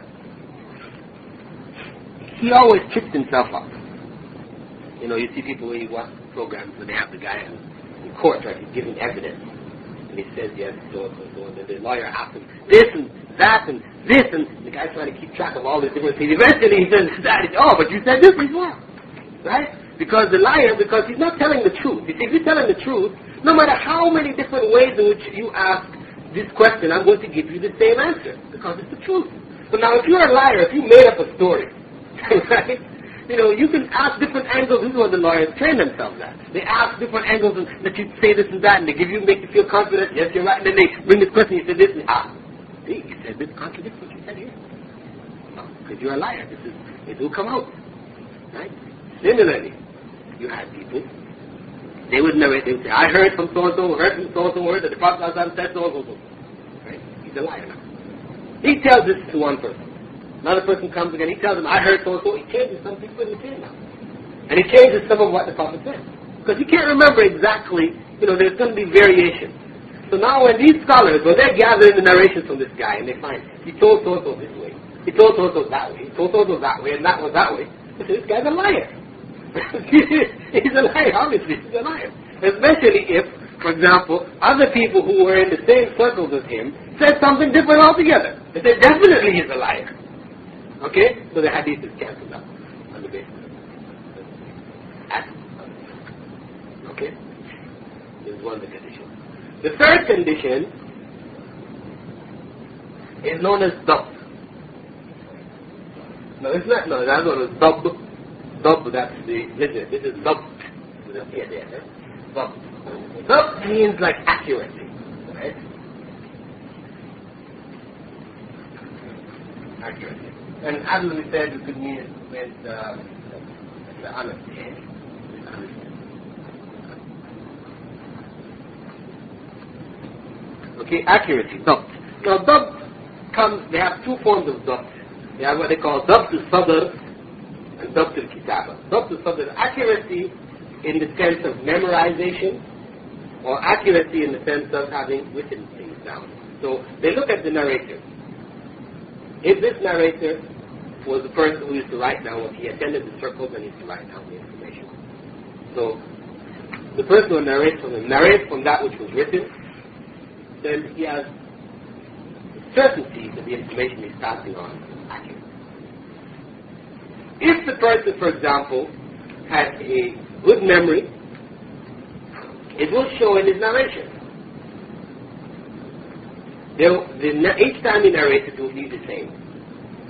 he always trips himself up. You know, you see people when you watch programs where they have the guy in court, right? He's giving evidence. And he says, yes, so and so. And then the lawyer asks him this and that and this. And the guy's trying to keep track of all these different things. Eventually he says, but you said this as well. Right? Because the liar, because he's not telling the truth. You see, if he's telling the truth, no matter how many different ways in which you ask this question, I'm going to give you the same answer. Because it's the truth. So now if you're a liar, if you made up a story, right? You know, you can ask different angles. This is what the lawyers train themselves at. They ask different angles and that you say this and that, and they make you feel confident. Yes, you're right. And then they bring this question. You said this, and see, you said this contradicts what you said here. Because you're a liar. It will come out, right? Similarly, you had people. They would narrate. They would say, "I heard from so and so, heard from so and so, heard that the Prophet said so and so." Right? He's a liar now. He tells this to one person. Another person comes again, he tells him, I heard so and so. He changes something for the now. And he changes some of what the Prophet said. Because he can't remember exactly, you know, there's going to be variation. So now when these scholars, when they're gathering the narrations from this guy, and they find, he told so and so this way, he told so and so that way, he told so and so that way, and that was that way, they say, this guy's a liar. He's a liar, obviously, he's a liar. Especially if, for example, other people who were in the same circles as him said something different altogether. They said, definitely he's a liar. Okay? So the hadith is cancelled out on the basis of that. Okay? This is one of the conditions. The third condition is known as dabt. No, it's not. No, that's known as dabt. Dabt, that's the. This is dabt. With a T at the end. Dabt. Dabt means like accuracy. Right? Accuracy. And as we said, it could mean the honesty. Okay, accuracy, dabt. Now, dabt comes, they have two forms of dabt. They have what they call dabt al-sadr and dabt al-kitaba. Dabt al-sadr, accuracy in the sense of memorization, or accuracy in the sense of having written things down. So, they look at the narrator. If this narrator was the person who used to write down what he attended the circles and used to write down the information. So, the person who narrates from that which was written, then he has certainty that the information he's passing on is accurate. If the person, for example, had a good memory, it will show in his narration. Each time he narrates, it will be the same.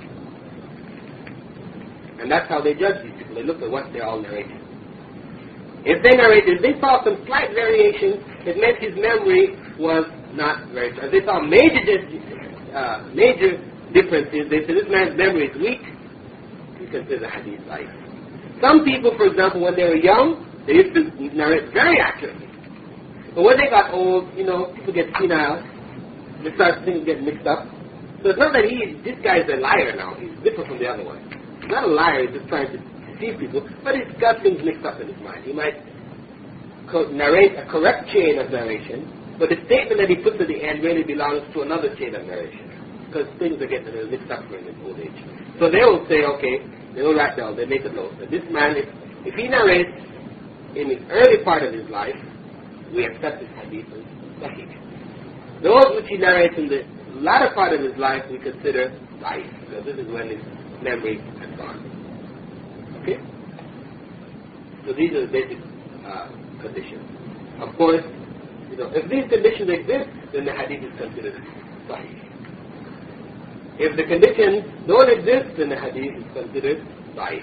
And that's how they judge these people. They look at what they're all narrating. If they saw some slight variation, it meant his memory was not very strong. If they saw major differences, they said this man's memory is weak, you consider the hadith right. Some people, for example, when they were young, they used to narrate very accurately. But when they got old, people get senile, they start things get mixed up. So it's not that this guy is a liar now. He's different from the other one. He's not a liar, he's just trying to deceive people, but he's got things mixed up in his mind. He might narrate a correct chain of narration, but the statement that he puts at the end really belongs to another chain of narration, because things are getting a little mixed up in his old age. So they will say, okay, they will write down, they make a note that this man, if he narrates in his early part of his life, we accept his hadith as sahih. Those which he narrates in the latter part of his life, we consider sahih, because this is when his memory has gone. Okay? So these are the basic conditions. Of course, if these conditions exist, then the hadith is considered sahih. If the conditions don't exist, then the hadith is considered sahih.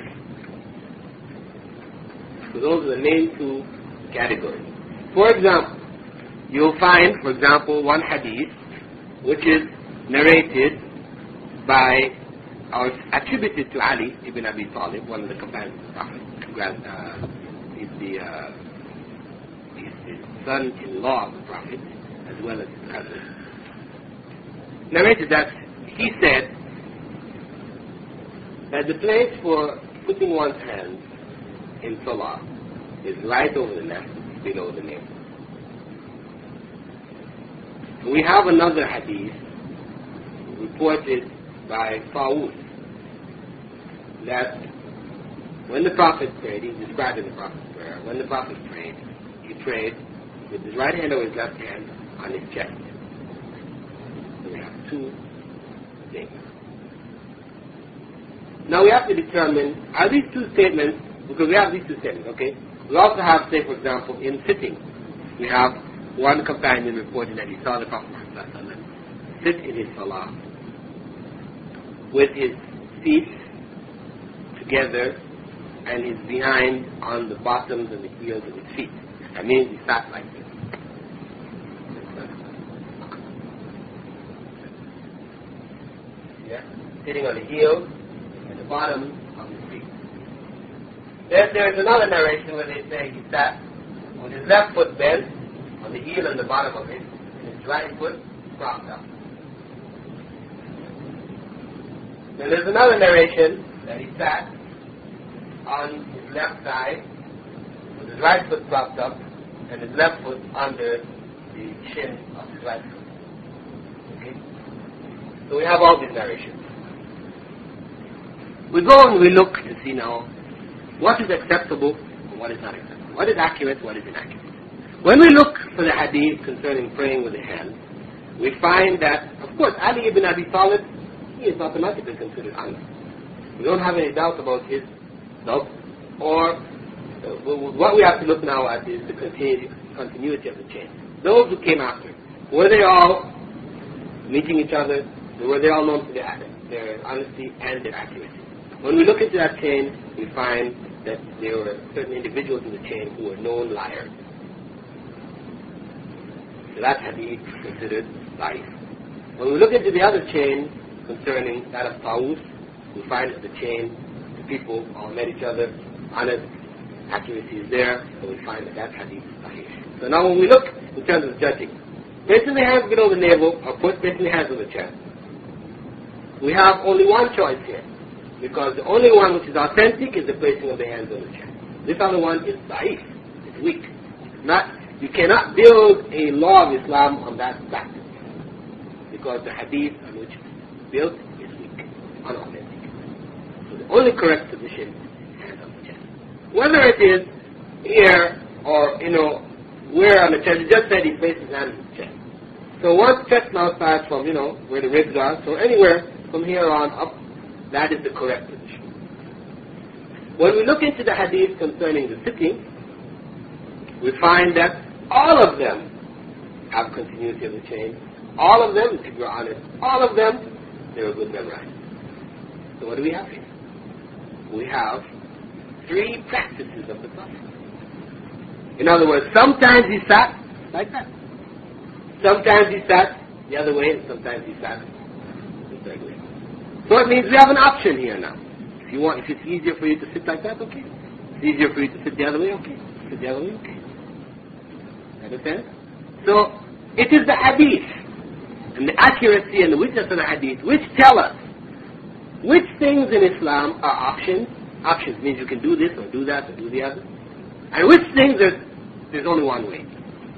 So those are the main two categories. For example, you'll find, for example, one hadith which is narrated by or attributed to Ali ibn Abi Talib, one of the companions of the Prophet. He's the son-in-law of the Prophet, as well as his cousin. Narrated that he said that the place for putting one's hands in salah is right over the left, below the navel. We have another hadith reported by Tawus that when the Prophet prayed, he's describing the Prophet's prayer, when the Prophet prayed, he prayed with his right hand over his left hand on his chest. So we have two things. Now we have to determine, are these two statements, because we have these two statements, okay? We also have, say, for example, in sitting, we have one companion reporting that he saw the Prophet sit in his salah with his feet together and his behind on the bottoms and the heels of his feet. That means he sat like this. Yeah? Sitting on the heels and the bottom of his feet. Then there's another narration where they say he sat with his left foot bent on the heel and the bottom of it, and his right foot propped up. Then there's another narration that he sat on his left side with his right foot propped up and his left foot under the shin of his right foot. Okay? So we have all these narrations. We go and we look to see now what is acceptable and what is not acceptable. What is accurate, what is inaccurate. When we look for the hadith concerning praying with the hands, we find that, of course, Ali ibn Abi Talib, he is automatically considered honest. We don't have any doubt about his doubt. Or what we have to look now at is the continuity of the chain. Those who came after, were they all meeting each other? Were they all known for their honesty and their accuracy? When we look into that chain, we find that there were certain individuals in the chain who were known liars. So that hadith is considered lies. When we look into the other chain concerning that of Tawus, we find that the chain, the people all met each other, honest, accuracy is there, so we find that hadith is sahih. So now when we look in terms of judging, placing the hands below the navel or placing the hands on the chest, we have only one choice here, because the only one which is authentic is the placing of the hands on the chest. This other one is sahih, it's weak. You cannot build a law of Islam on that fact, because the hadith on which it's built is weak, unauthentic. So the only correct position is hands on the chest. Whether it is here or, where on the chest, it just said he placed his hands on the chest. So one's chest now starts from, where the ribs are, so anywhere from here on up, that is the correct position. When we look into the hadith concerning the sitting, we find that all of them have continuity of the chain. All of them, if you're honest, all of them, they were good memorized. So what do we have here? We have three practices of the Prophet. In other words, sometimes he sat like that. Sometimes he sat the other way, and sometimes he sat the third way. So it means we have an option here now. If it's easier for you to sit like that, okay. If it's easier for you to sit the other way, okay. Sit the other way, okay. Understand? So it is the hadith and the accuracy and the witness of the hadith which tell us which things in Islam are options. Options means you can do this or do that or do the other. And which things there's only one way.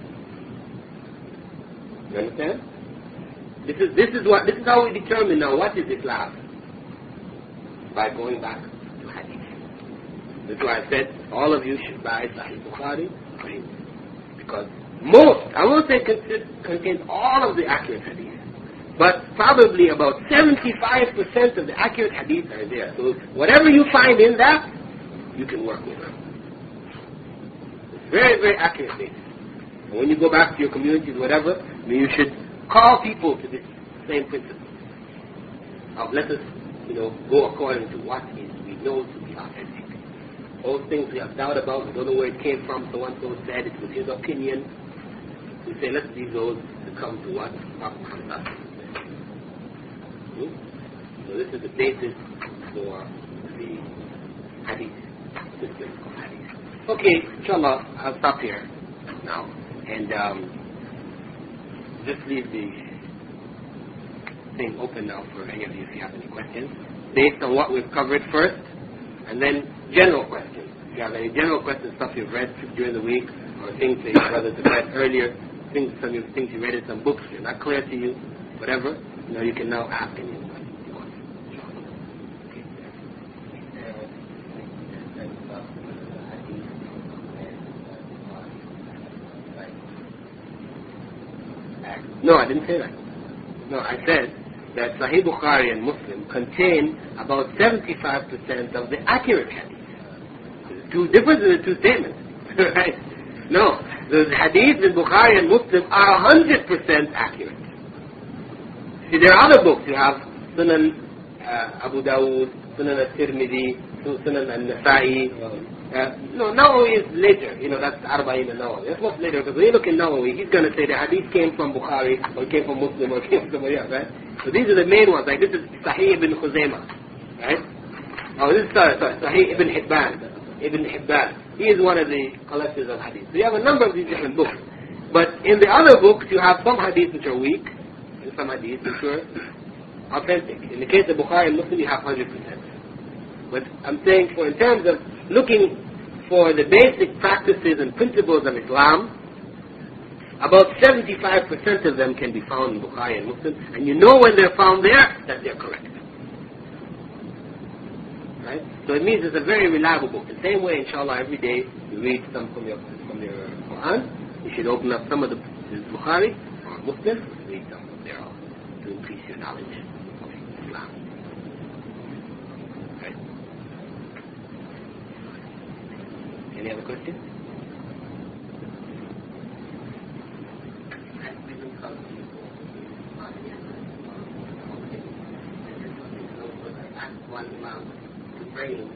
You understand? This is how we determine now what is Islam. By going back to hadith. That's why I said all of you should buy Sahih Bukhari, because most, I won't say contains all of the accurate hadith, but probably about 75% of the accurate hadith are there. So whatever you find in that, you can work with it. It's very, very accurate basis. And when you go back to your communities, whatever, you should call people to this same principle of let us, go according to what is we know to be authentic. All things we have doubt about, we don't know where it came from, so and so said, it was his opinion. We say, let's leave those to come to what comes up. So this is the basis for the hadith, system of hadith. Okay, inshallah, I'll stop here now. And just leave the thing open now for any of you if you have any questions, based on what we've covered first, and then general questions. If you have any general questions, stuff you've read during the week, or things that your brothers have read earlier, things you read in some books that are not clear to you, whatever, you can now ask anyone. No, I didn't say that. No, I said that Sahih Bukhari and Muslim contain about 75% of the accurate hadith. There's two differences in the two statements, right? No, the hadith in Bukhari and Muslim are 100% accurate. See, there are other books. You have Sunan Abu Dawud, Sunan al-Tirmidhi, Sunan al-Nasa'i. Nawawi is later. That's Arba'in al-Nawawi. That's what's later, because when you look in Nawawi, he's going to say the hadith came from Bukhari, or came from Muslim, or came from somebody else, right? So these are the main ones. Like this is Sahih ibn Khuzaymah, right? Oh, this is Sahih ibn Hibban. Ibn Hibban. He is one of the collectors of hadith. So you have a number of these different books. But in the other books, you have some hadiths which are weak, and some hadiths which are authentic. In the case of Bukhari and Muslim, you have 100%. But I'm saying, in terms of looking for the basic practices and principles of Islam, about 75% of them can be found in Bukhari and Muslim, and you know when they're found there, that they're correct. Right? So it means it's a very reliable book. The same way, inshallah, every day you read some from your Quran, you should open up some of the Bukhari or Muslim, read some of there to increase your knowledge of Islam. Right? Any other questions? One to pray and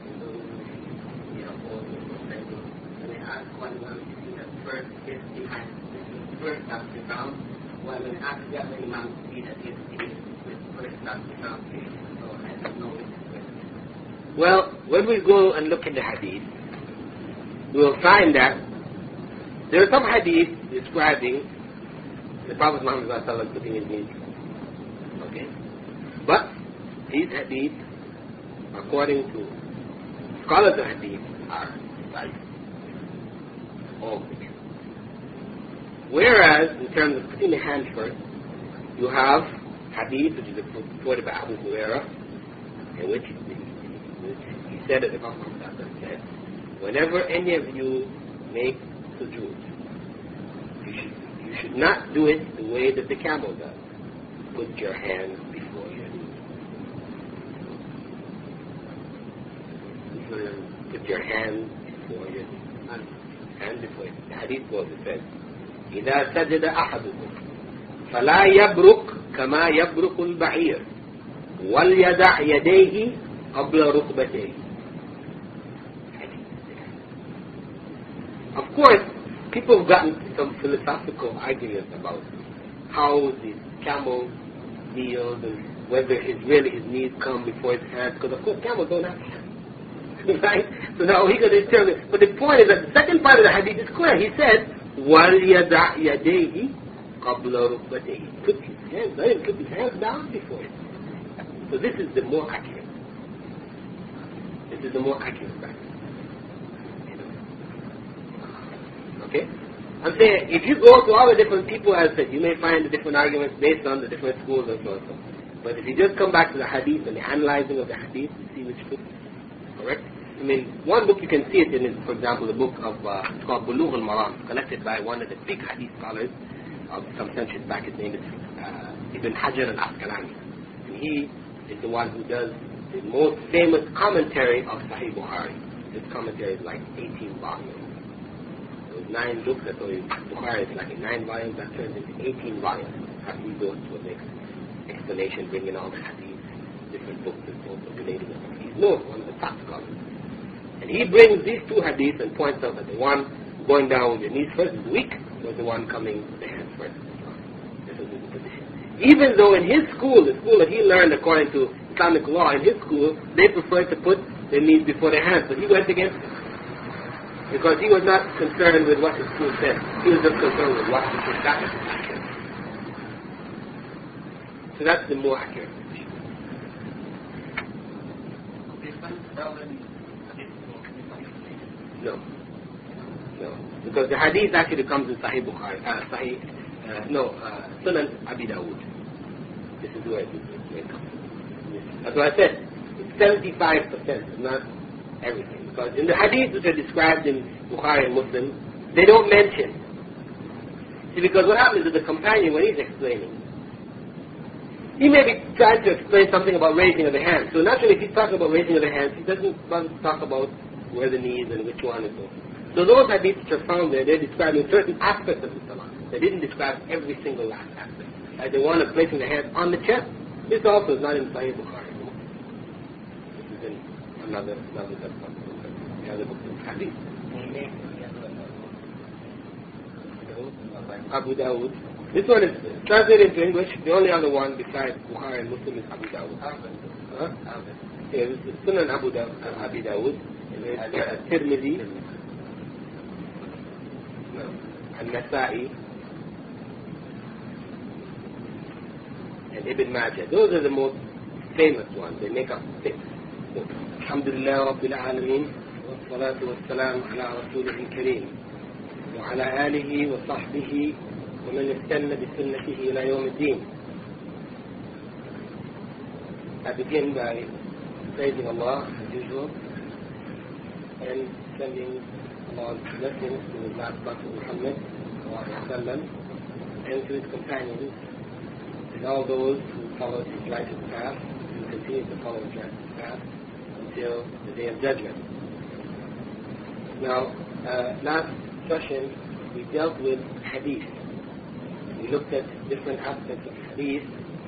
they ask one to see the first is behind the first touch the ground. When they ask the other imam to see that his first touch the ground. So I don't know. Well, when we go and look in the hadith, we'll find that there are some hadith describing the Prophet Muhammad putting his knees. Okay? But these hadith, according to scholars of hadith, are right. All. Whereas, in terms of putting the hand first, you have hadith, which is reported by Abu Hurairah, in which he said that the Prophet said, whenever any of you make sujood, you should not do it the way that the camel does. Put your hands before your knees. Put your hands before your knees. Hand before you. The hadith goes, it says, إذا سجد أحدكم فلا يبرك كما يبرك البعير وليدع يديه قبل ركبتيه. Of course, people have gotten some philosophical arguments about how the camel kneels and whether his knees come before his hands, because of course camels don't have hands. Right? So now he going to tell me. But the point is that the second part of the hadith is clear. He said, وَلْيَدَعْ يَدَيْهِ قَبْلَ رُكْبَتَيْهِ. Put his hands, let him put his hands down before it. So this is the more accurate. This is the more accurate practice. Okay? I'm saying, if you go to all the different people, as I said, you may find the different arguments based on the different schools and so on. But if you just come back to the hadith and the analyzing of the hadith, you see which book is correct. I mean, one book you can see it in is, for example, the book of, it's called Bulugh al-Maram, collected by one of the big hadith scholars of some centuries back. His name is Ibn Hajar al-Asqalani. And he is the one who does the most famous commentary of Sahih Bukhari. This commentary is like 18 volumes. 9 books, that's only Bukhari is like in 9 volumes, that turns into 18 volumes. After he goes to a next explanation, bringing all the hadith, different books and so on related to them. He's known, one of the top scholars. And he brings these 2 hadiths and points out that the one going down with your knees first is weak, was the one coming with the hands first. This is his position. Even though in his school, the school that he learned according to Islamic law, in his school, they preferred to put their knees before their hands, but he went against it. Because he was not concerned with what the school said. He was just concerned with what the school said. So that's the more accurate position. No. Because the hadith actually comes in Sahih Bukhari, Sunan Abi Dawud. This is where it comes. That's what I said. It's 75%, not everything. Because in the hadith which are described in Bukhari and Muslim, they don't mention. See, because what happens is the companion, when he's explaining, he may be trying to explain something about raising of the hands. So naturally, if he's talking about raising of the hands, he doesn't talk about where the knees and which one and so on. So those hadiths which are found there, they're describing certain aspects of the salah. They didn't describe every single last aspect. Like the one of placing the hands on the chest, this also is not in Sahih Bukhari. This is in another book of hadith. Abu Dawud. This one is translated into English. The only other one besides Bukhari and Muslim is Abu Dawud. Yeah, this is Sunan Abu Dawud. Tirmidhi. Al-Nasa'i. And Ibn Majah. Those are the most famous ones. They make up 6 books. Alhamdulillah Rabbil Alameen. والصلاة والسلام على رسوله الكريم وعلى آله وصحبه ومن استنى بسنته إلى يوم الدين. I begin by praising Allah as usual and sending Allah's blessings to His last Prophet Muhammad and to his companions and all those who followed his righteous path and continue to follow his righteous path until the Day of Judgment. Now, last session we dealt with hadith. We looked at different aspects of hadith.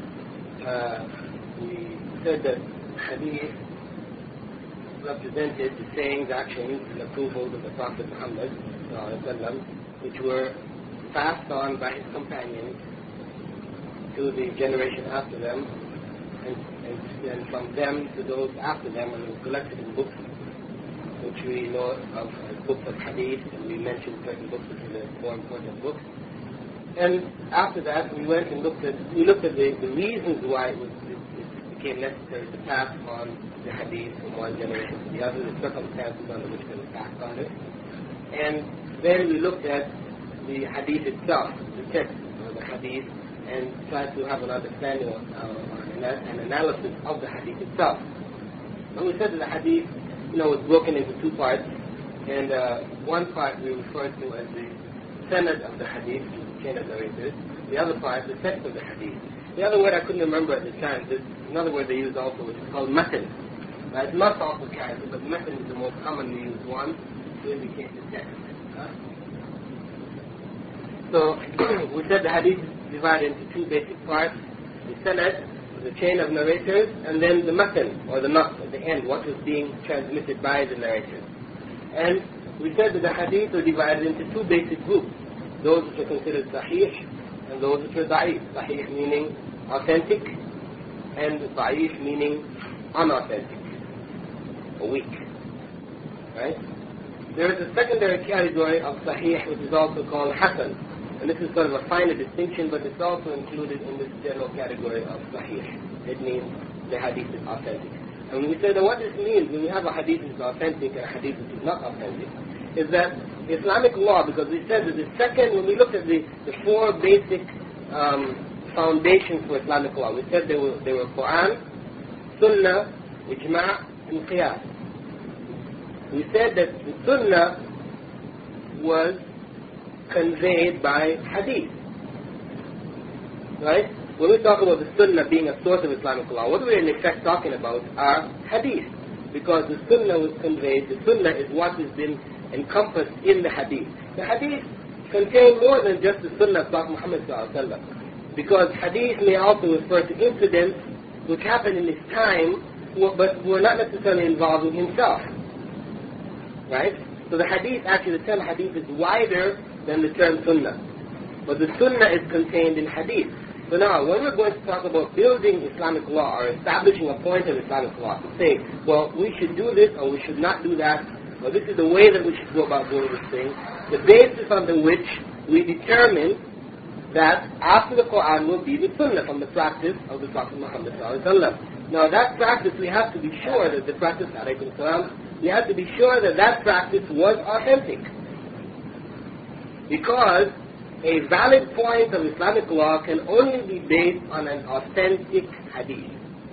We said that hadith represented the sayings, actions, and approvals of the Prophet Muhammad which were passed on by his companions to the generation after them and from them to those after them, and it was collected in books which we know of as books of hadith, and we mentioned certain books which are the more important books. And after that, we went and looked at the reasons why it became necessary to pass on the hadith from one generation to the other, the circumstances under which they were passed on it. And then we looked at the hadith itself, the text of the hadith, and tried to have an understanding of an analysis of the hadith itself. And we said that the hadith was broken into 2 parts, and one part we refer to as the sanad of the hadith, the chain of narrators. The other part, the text of the hadith. The other word I couldn't remember at the time. There's another word they use also, which is called matan. It's not also carried, but matan is the most commonly used one to indicate the text. So we said the hadith is divided into 2 basic parts: the sanad, the chain of narrators, and then the matan, or the naqs, at the end, what was being transmitted by the narrators. And we said that the hadith are divided into two basic groups. Those which are considered sahih and those which are da'if. Sahih meaning authentic and da'if meaning unauthentic or weak. Right? There is a secondary category of sahih which is also called hasan. And this is sort of a finer distinction, but it's also included in this general category of sahih. It means the hadith is authentic. And when we say that what this means, when we have a hadith which is authentic and a hadith which is not authentic, is that Islamic law, because we said that the second, when we looked at the four basic foundations for Islamic law, we said they were Quran, Sunnah, Ijma' and Qiyas. We said that the Sunnah was conveyed by hadith. Right? When we talk about the Sunnah being a source of Islamic law, what we're in effect talking about are hadith. Because the Sunnah was conveyed, the Sunnah is what has been encompassed in the hadith. The hadith contain more than just the Sunnah of Prophet Muhammad ﷺ. Because hadith may also refer to incidents which happened in his time, but were not necessarily involving himself. Right? So the hadith, actually the term hadith is wider than the term Sunnah. But the Sunnah is contained in hadith. So now, when we're going to talk about building Islamic law or establishing a point of Islamic law, to say, well, we should do this or we should not do that, or this is the way that we should go about doing this thing, the basis under which we determine that after the Quran will be the Sunnah from the practice of the Prophet Muhammad ﷺ. Now that practice, we have to be sure that the practice, alaykum salam, we have to be sure that that practice was authentic. Because a valid point of Islamic law can only be based on an authentic hadith.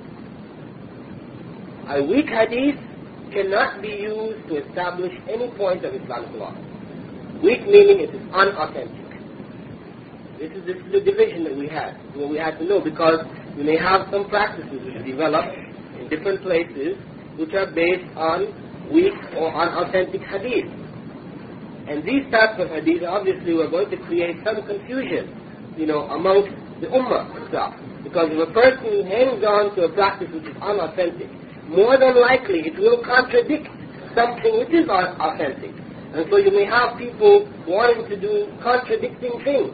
A weak hadith cannot be used to establish any point of Islamic law. Weak meaning it is unauthentic. This is the division that we had. Well, we had to know, because we may have some practices which develop in different places which are based on weak or unauthentic hadith. And these types of hadith, obviously, were going to create some confusion, amongst the ummah itself. Because if a person hangs on to a practice which is unauthentic, more than likely it will contradict something which is authentic. And so you may have people wanting to do contradicting things.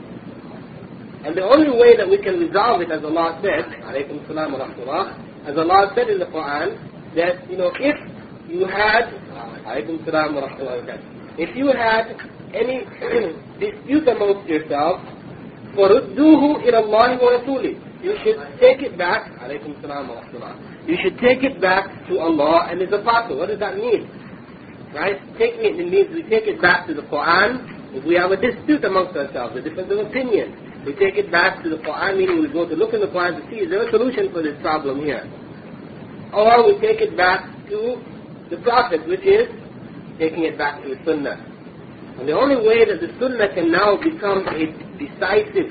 And the only way that we can resolve it, as Allah said, alaykum salam wa rahmatullah, as Allah said in the Quran, that, if you had, alaykum salam wa rahmatullah, if you had any dispute amongst yourselves, فَرُدُّوهُ إِلَى اللَّهِ وَرَسُولِهِ, you should take it back, alaykum salam wa rahmatullah, you should take it back to Allah and His Apostle. What does that mean? Right? Taking it means we take it back to the Quran. If we have a dispute amongst ourselves, a difference of opinion, we take it back to the Quran, meaning we go to look in the Quran to see, is there a solution for this problem here? Or we take it back to the Prophet, which is taking it back to the Sunnah. And the only way that the Sunnah can now become a decisive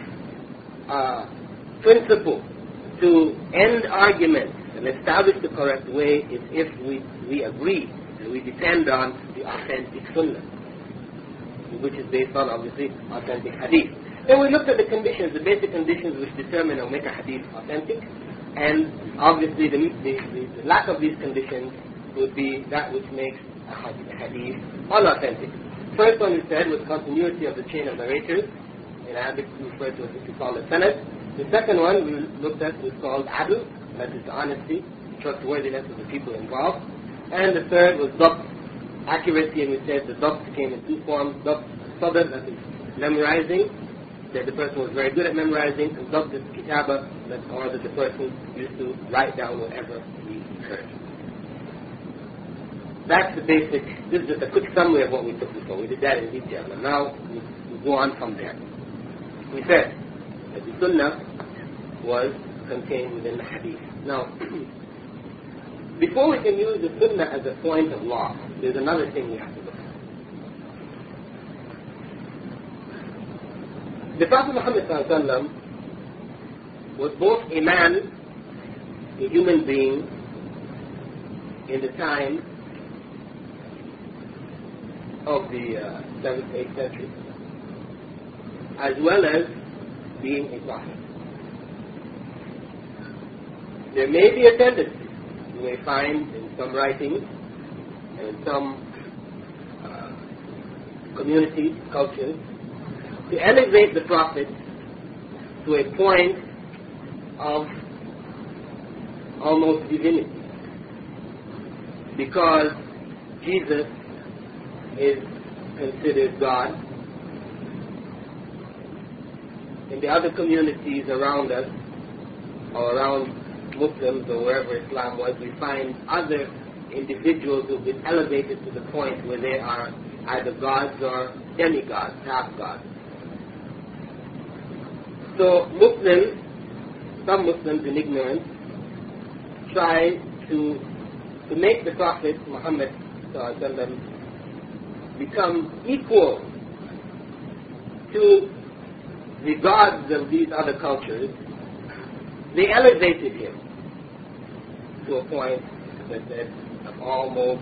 principle to end arguments and establish the correct way is if we agree and we depend on the authentic Sunnah, which is based on, obviously, authentic hadith. Then we looked at the conditions, the basic conditions which determine or make a hadith authentic, and obviously the lack of these conditions would be that which makes a hadith unauthentic. First one we said was continuity of the chain of narrators. In Arabic we refer to it as we call it sanad. The second one we looked at was called adl, that is the honesty, trustworthiness of the people involved. And the third was dabt, accuracy, and we said the dabt came in two forms: dabt sadr, that is memorizing, that the person was very good at memorizing, and dabt is kitaba, or that the person used to write down whatever he heard. That's the basic. This is just a quick summary of what we took before. We did that in detail, and now we go on from there. We said that the Sunnah was contained within the Hadith. Now, before we can use the Sunnah as a point of law, there's another thing we have to look at. The Prophet Muhammad ﷺ was both a man, a human being, in the time of the 7th, 8th century, as well as being a prophet. There may be a tendency, you may find in some writings and in some communities, cultures, to elevate the Prophet to a point of almost divinity. Because Jesus is considered God. In the other communities around us, or around Muslims or wherever Islam was, we find other individuals who've been elevated to the point where they are either gods or demigods, half-gods. So Muslims, some Muslims in ignorance, try to make the Prophet Muhammad become equal to the gods of these other cultures. They elevated him to a point that of almost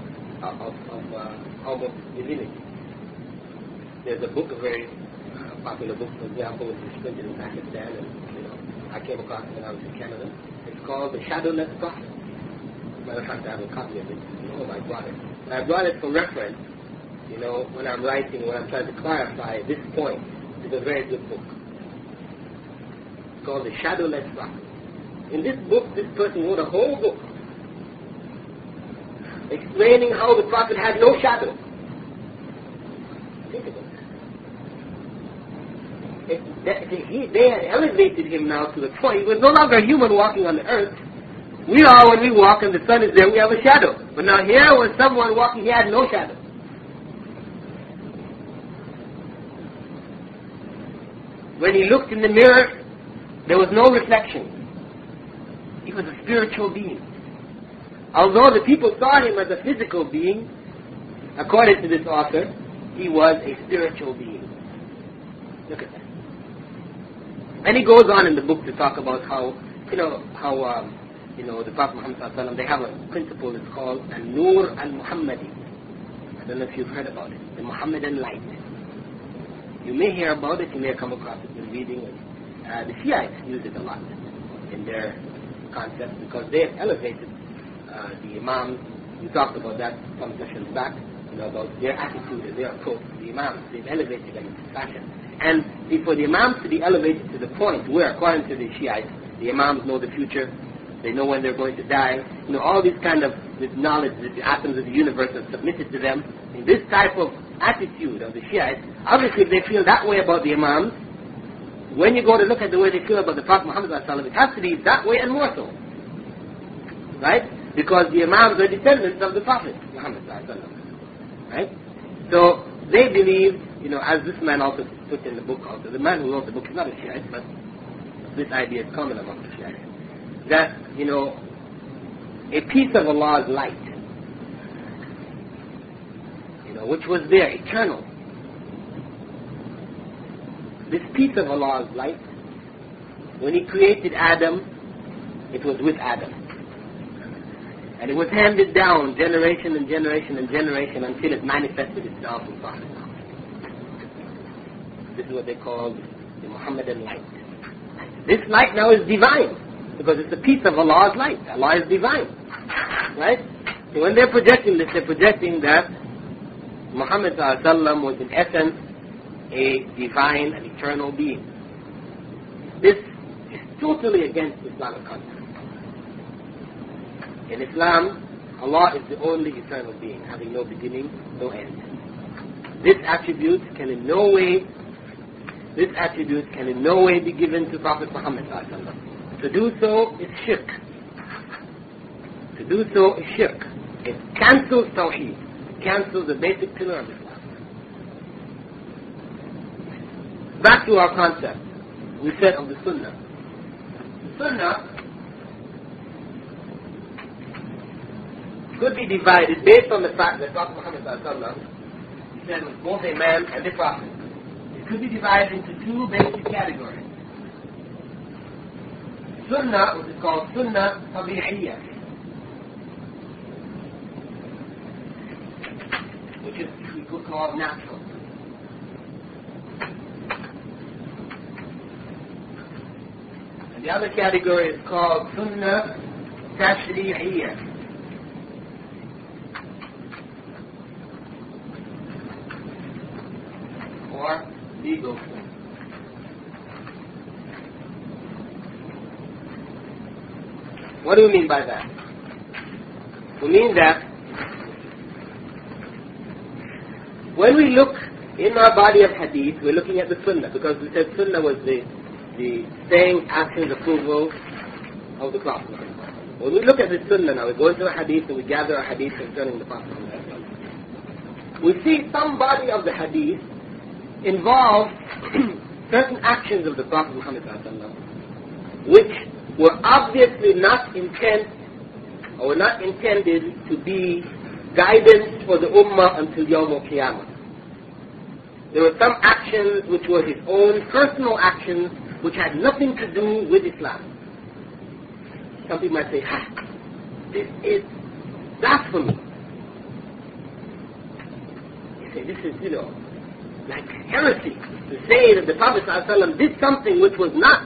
divinity. There's a book, a very popular book, for example, which is printed in Pakistan, and I came across it when I was in Canada. It's called The Shadowless Prophet. Matter of fact, I have a copy of it. I brought it. And I brought it for reference. When I'm writing, when I'm trying to clarify this point, it's a very good book. It's called The Shadowless Prophet. In this book, this person wrote a whole book explaining how the Prophet had no shadow. Think about that. They had elevated him now to the point he was no longer a human walking on the earth. We are, when we walk and the sun is there, we have a shadow. But now here was someone walking, he had no shadow. When he looked in the mirror, there was no reflection. He was a spiritual being. Although the people saw him as a physical being, according to this author, he was a spiritual being. Look at that. And he goes on in the book to talk about how the Prophet Muhammad ﷺ, they have a principle, it's called An-Nur Al-Muhammadi. I don't know if you've heard about it. The Muhammadan light. You may hear about it, you may come across it in reading. The Shiites use it a lot in their concept because they have elevated the Imams. We talked about that some sessions back, about their attitude and their approach to the Imams. They've elevated them in this fashion. And for the Imams to be elevated to the point where, according to the Shiites, the Imams know the future, they know when they're going to die, all this kind of this knowledge that the atoms of the universe are submitted to them. In this type of attitude of the Shiites, obviously if they feel that way about the Imams, when you go to look at the way they feel about the Prophet Muhammad ﷺ, it has to be that way and more so. Right? Because the Imams are descendants of the Prophet Muhammad ﷺ. Right? So they believe, as this man also put in the book also, the man who wrote the book is not a Shiite, but this idea is common among the Shiites, that, a piece of Allah's light, which was there, eternal. This piece of Allah's light, when He created Adam, it was with Adam. And it was handed down generation and generation and generation until it manifested itself in Prophet. This is what they call the Muhammadan light. This light now is divine, because it's a piece of Allah's light. Allah is divine. Right? So when they're projecting this, they're projecting that Muhammad ﷺ was in essence a divine and eternal being. This is totally against Islamic concept. In Islam, Allah is the only eternal being, having no beginning, no end. This attribute can in no way be given to Prophet Muhammad ﷺ. To do so is shirk. It cancels Tawheed. It cancels the basic pillar of Islam. Back to our concept. We said of the Sunnah. The Sunnah could be divided based on the fact that Prophet Muhammad ﷺ, he said, was both a man and a prophet. It could be divided into two basic categories. Sunnah, which is called Sunnah Tabi'iyya, which is we could call natural. And the other category is called Sunnah Tashri'iyya. for legal form. What do we mean by that? We mean that when we look in our body of hadith, we're looking at the sunnah, because we said sunnah was the saying, actions, approval of the Prophet. When we look at the sunnah now, we go into a hadith and we gather a hadith concerning the Prophet. We see some body of the hadith involve certain actions of the Prophet Muhammad which were obviously not intended to be guidance for the Ummah until Yawm al-Qiyamah. There were some actions which were his own personal actions which had nothing to do with Islam. Some people might say, this is blasphemy. You say, this is, like heresy to say that the Prophet ﷺ did something which was not,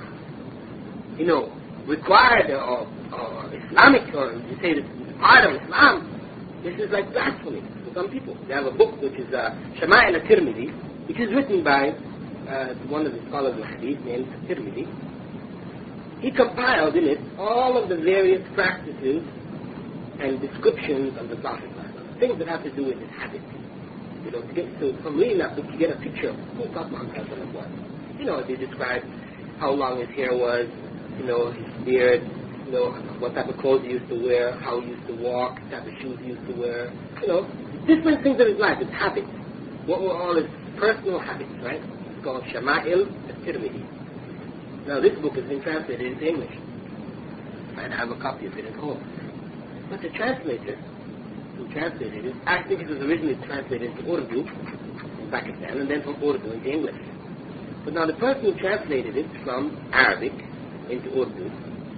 required or Islamic, or you say this is part of Islam. This is like blasphemy to some people. They have a book which is Shama'il al-Tirmidhi, which is written by one of the scholars of Hadith named Tirmidhi. He compiled in it all of the various practices and descriptions of the Prophet, things that have to do with his habits. From reading that book, you get a picture of who Prophet Muhammad was. They describe how long his hair was, his beard, what type of clothes he used to wear, how he used to walk, what type of shoes he used to wear, different things of his life, his habits. What were all his personal habits, right? It's called Shama'il al-Tirmidhi. Now this book has been translated into English, and I have a copy of it at home. But the translator who translated it, I think it was originally translated into Urdu in Pakistan, and then from Urdu into English. But now the person who translated it from Arabic into Urdu,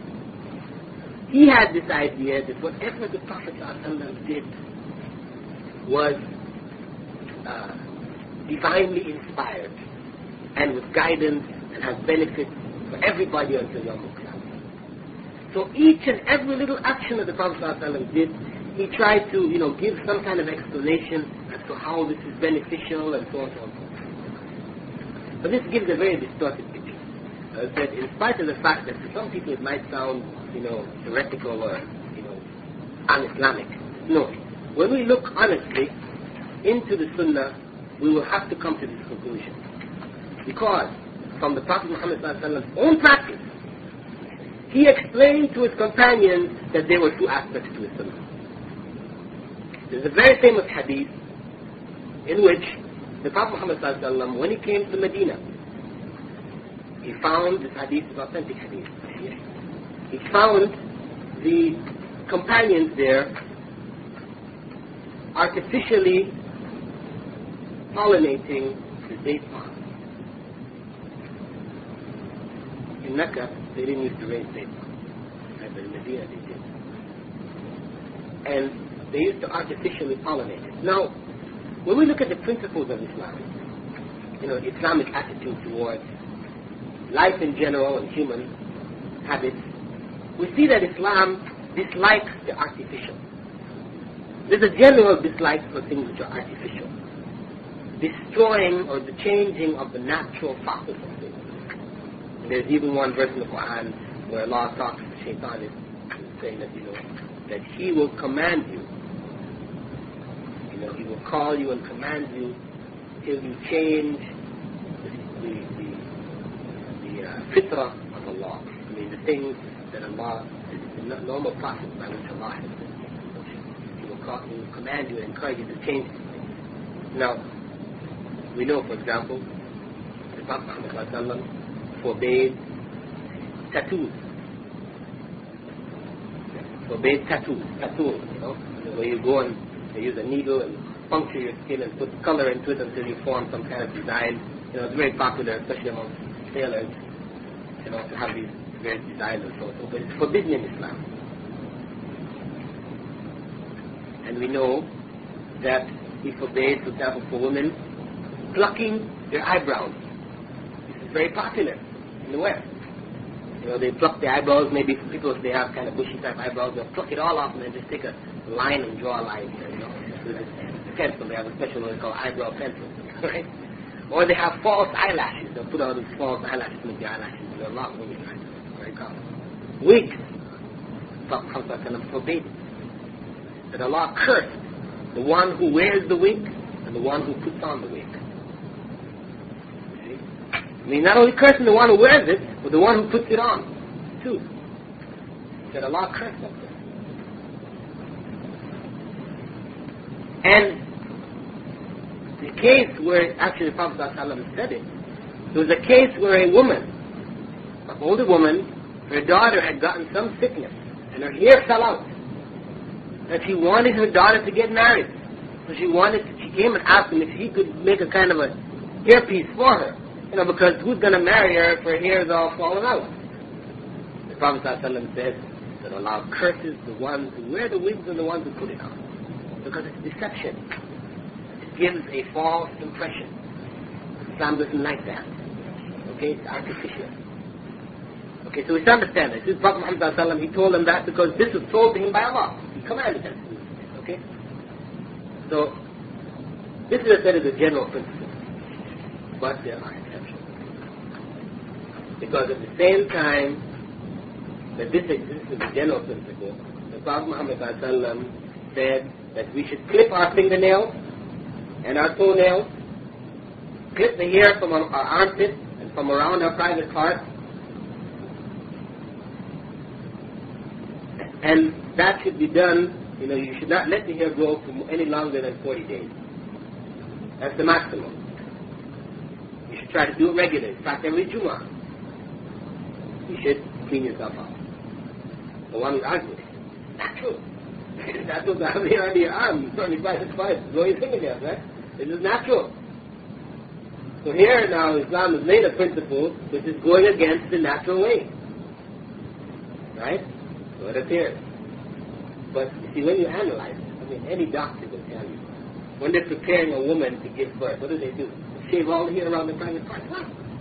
he had this idea that whatever the Prophet ﷺ did was divinely inspired and with guidance and has benefit for everybody until Yawm al-Qiyamah. So each and every little action that the Prophet ﷺ did, he tried to, give some kind of explanation as to how this is beneficial and so on and so on. But this gives a very distorted picture. That in spite of the fact that to some people it might sound, heretical or, un-Islamic. No. When we look honestly into the Sunnah, we will have to come to this conclusion. Because from the Prophet Muhammad's own practice, he explained to his companions that there were two aspects to his Sunnah. There's a very famous hadith in which the Prophet Muhammad, when he came to Medina, he found this hadith is authentic hadith. He found the companions there artificially pollinating the date palm. In Mecca, they didn't used to raise date palm. But in Medina, they did. And they used to artificially pollinate it. Now, when we look at the principles of Islam, the Islamic attitude towards life in general and human habits, we see that Islam dislikes the artificial. There's a general dislike for things which are artificial, destroying or the changing of the natural process of things. And there's even one verse in the Quran where Allah talks to Shaitan is saying that that he will command you. He will call you and command you till you change the fitrah of Allah. The things that Allah, the normal process by which Allah has been. He will command you and encourage you to change these things. Now, we know, for example, the Prophet Muhammad forbade tattoos. Forbade tattoos, where you go and they use a needle and puncture your skin and put color into it until you form some kind of design. It's very popular, especially among sailors, to have these various designs and so on. But it's forbidden in Islam. And we know that he forbade, for example, for women, plucking their eyebrows. This is very popular in the West. They pluck the eyebrows, maybe for people if they have kind of bushy type eyebrows, they'll pluck it all off and then just take a line and draw a line here, with a pencil. They have a special one called eyebrow pencil, right? Or they have false eyelashes. They'll put on these false eyelashes to make the eyelashes. There are a lot of women like that. Very common. Wig. Prophet forbade it. That Allah cursed the one who wears the wig and the one who puts on the wig. See? I mean, not only cursing the one who wears it, but the one who puts it on, too. That Allah cursed that person. And the case where, actually the Prophet ﷺ said it, there was a case where a woman, an older woman, her daughter had gotten some sickness, and her hair fell out. And she wanted her daughter to get married. So she came and asked him if he could make a kind of a hairpiece for her. You know, because who's going to marry her if her hair is all falling out? The Prophet ﷺ said that Allah curses the ones who wear the wigs and the ones who put it on. Because it's deception. It gives a false impression. Islam doesn't like that. Okay, it's artificial. Okay, so we should understand this. This is Prophet Muhammad ﷺ, he told them that because this was told to him by Allah. He commanded them. Okay? So, this is said as a general principle. But there are exceptions. Because at the same time that this exists as a general principle, the Prophet Muhammad ﷺ said that we should clip our fingernails and our toenails, clip the hair from our armpit and from around our private parts, and that should be done, you know, you should not let the hair grow for any longer than 40 days. That's the maximum. You should try to do it regularly. In fact, every Jummah, you should clean yourself up. The one who's arguing, natural. Natural to have hair under your arm, 25 grow your fingernails, right? This is natural. So here now, Islam has made a principle which is going against the natural way. Right? So it appears. But you see, when you analyze it, I mean, any doctor will tell you, when they're preparing a woman to give birth, what do? They shave all the hair around the private parts. Huh?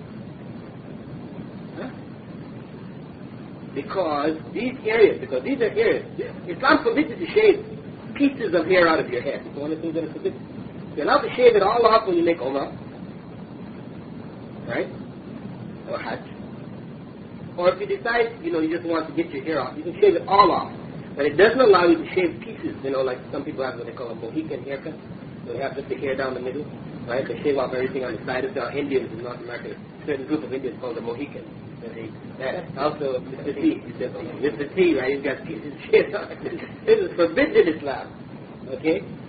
Because these are areas, Islam forbids you to shave pieces of hair out of your head. It's one of the things that is forbidden. You're allowed to shave it all off when you make Umrah, right? Or Hajj. Or if you decide, you just want to get your hair off, you can shave it all off. But it doesn't allow you to shave pieces, like some people have what they call a Mohican haircut. So they have just the hair down the middle, right? They shave off everything on the side. There are Indians in North America, a certain group of Indians called the Mohicans. Also, Mr. T, right? He's got pieces of shit on. This is forbidden in Islam. Okay?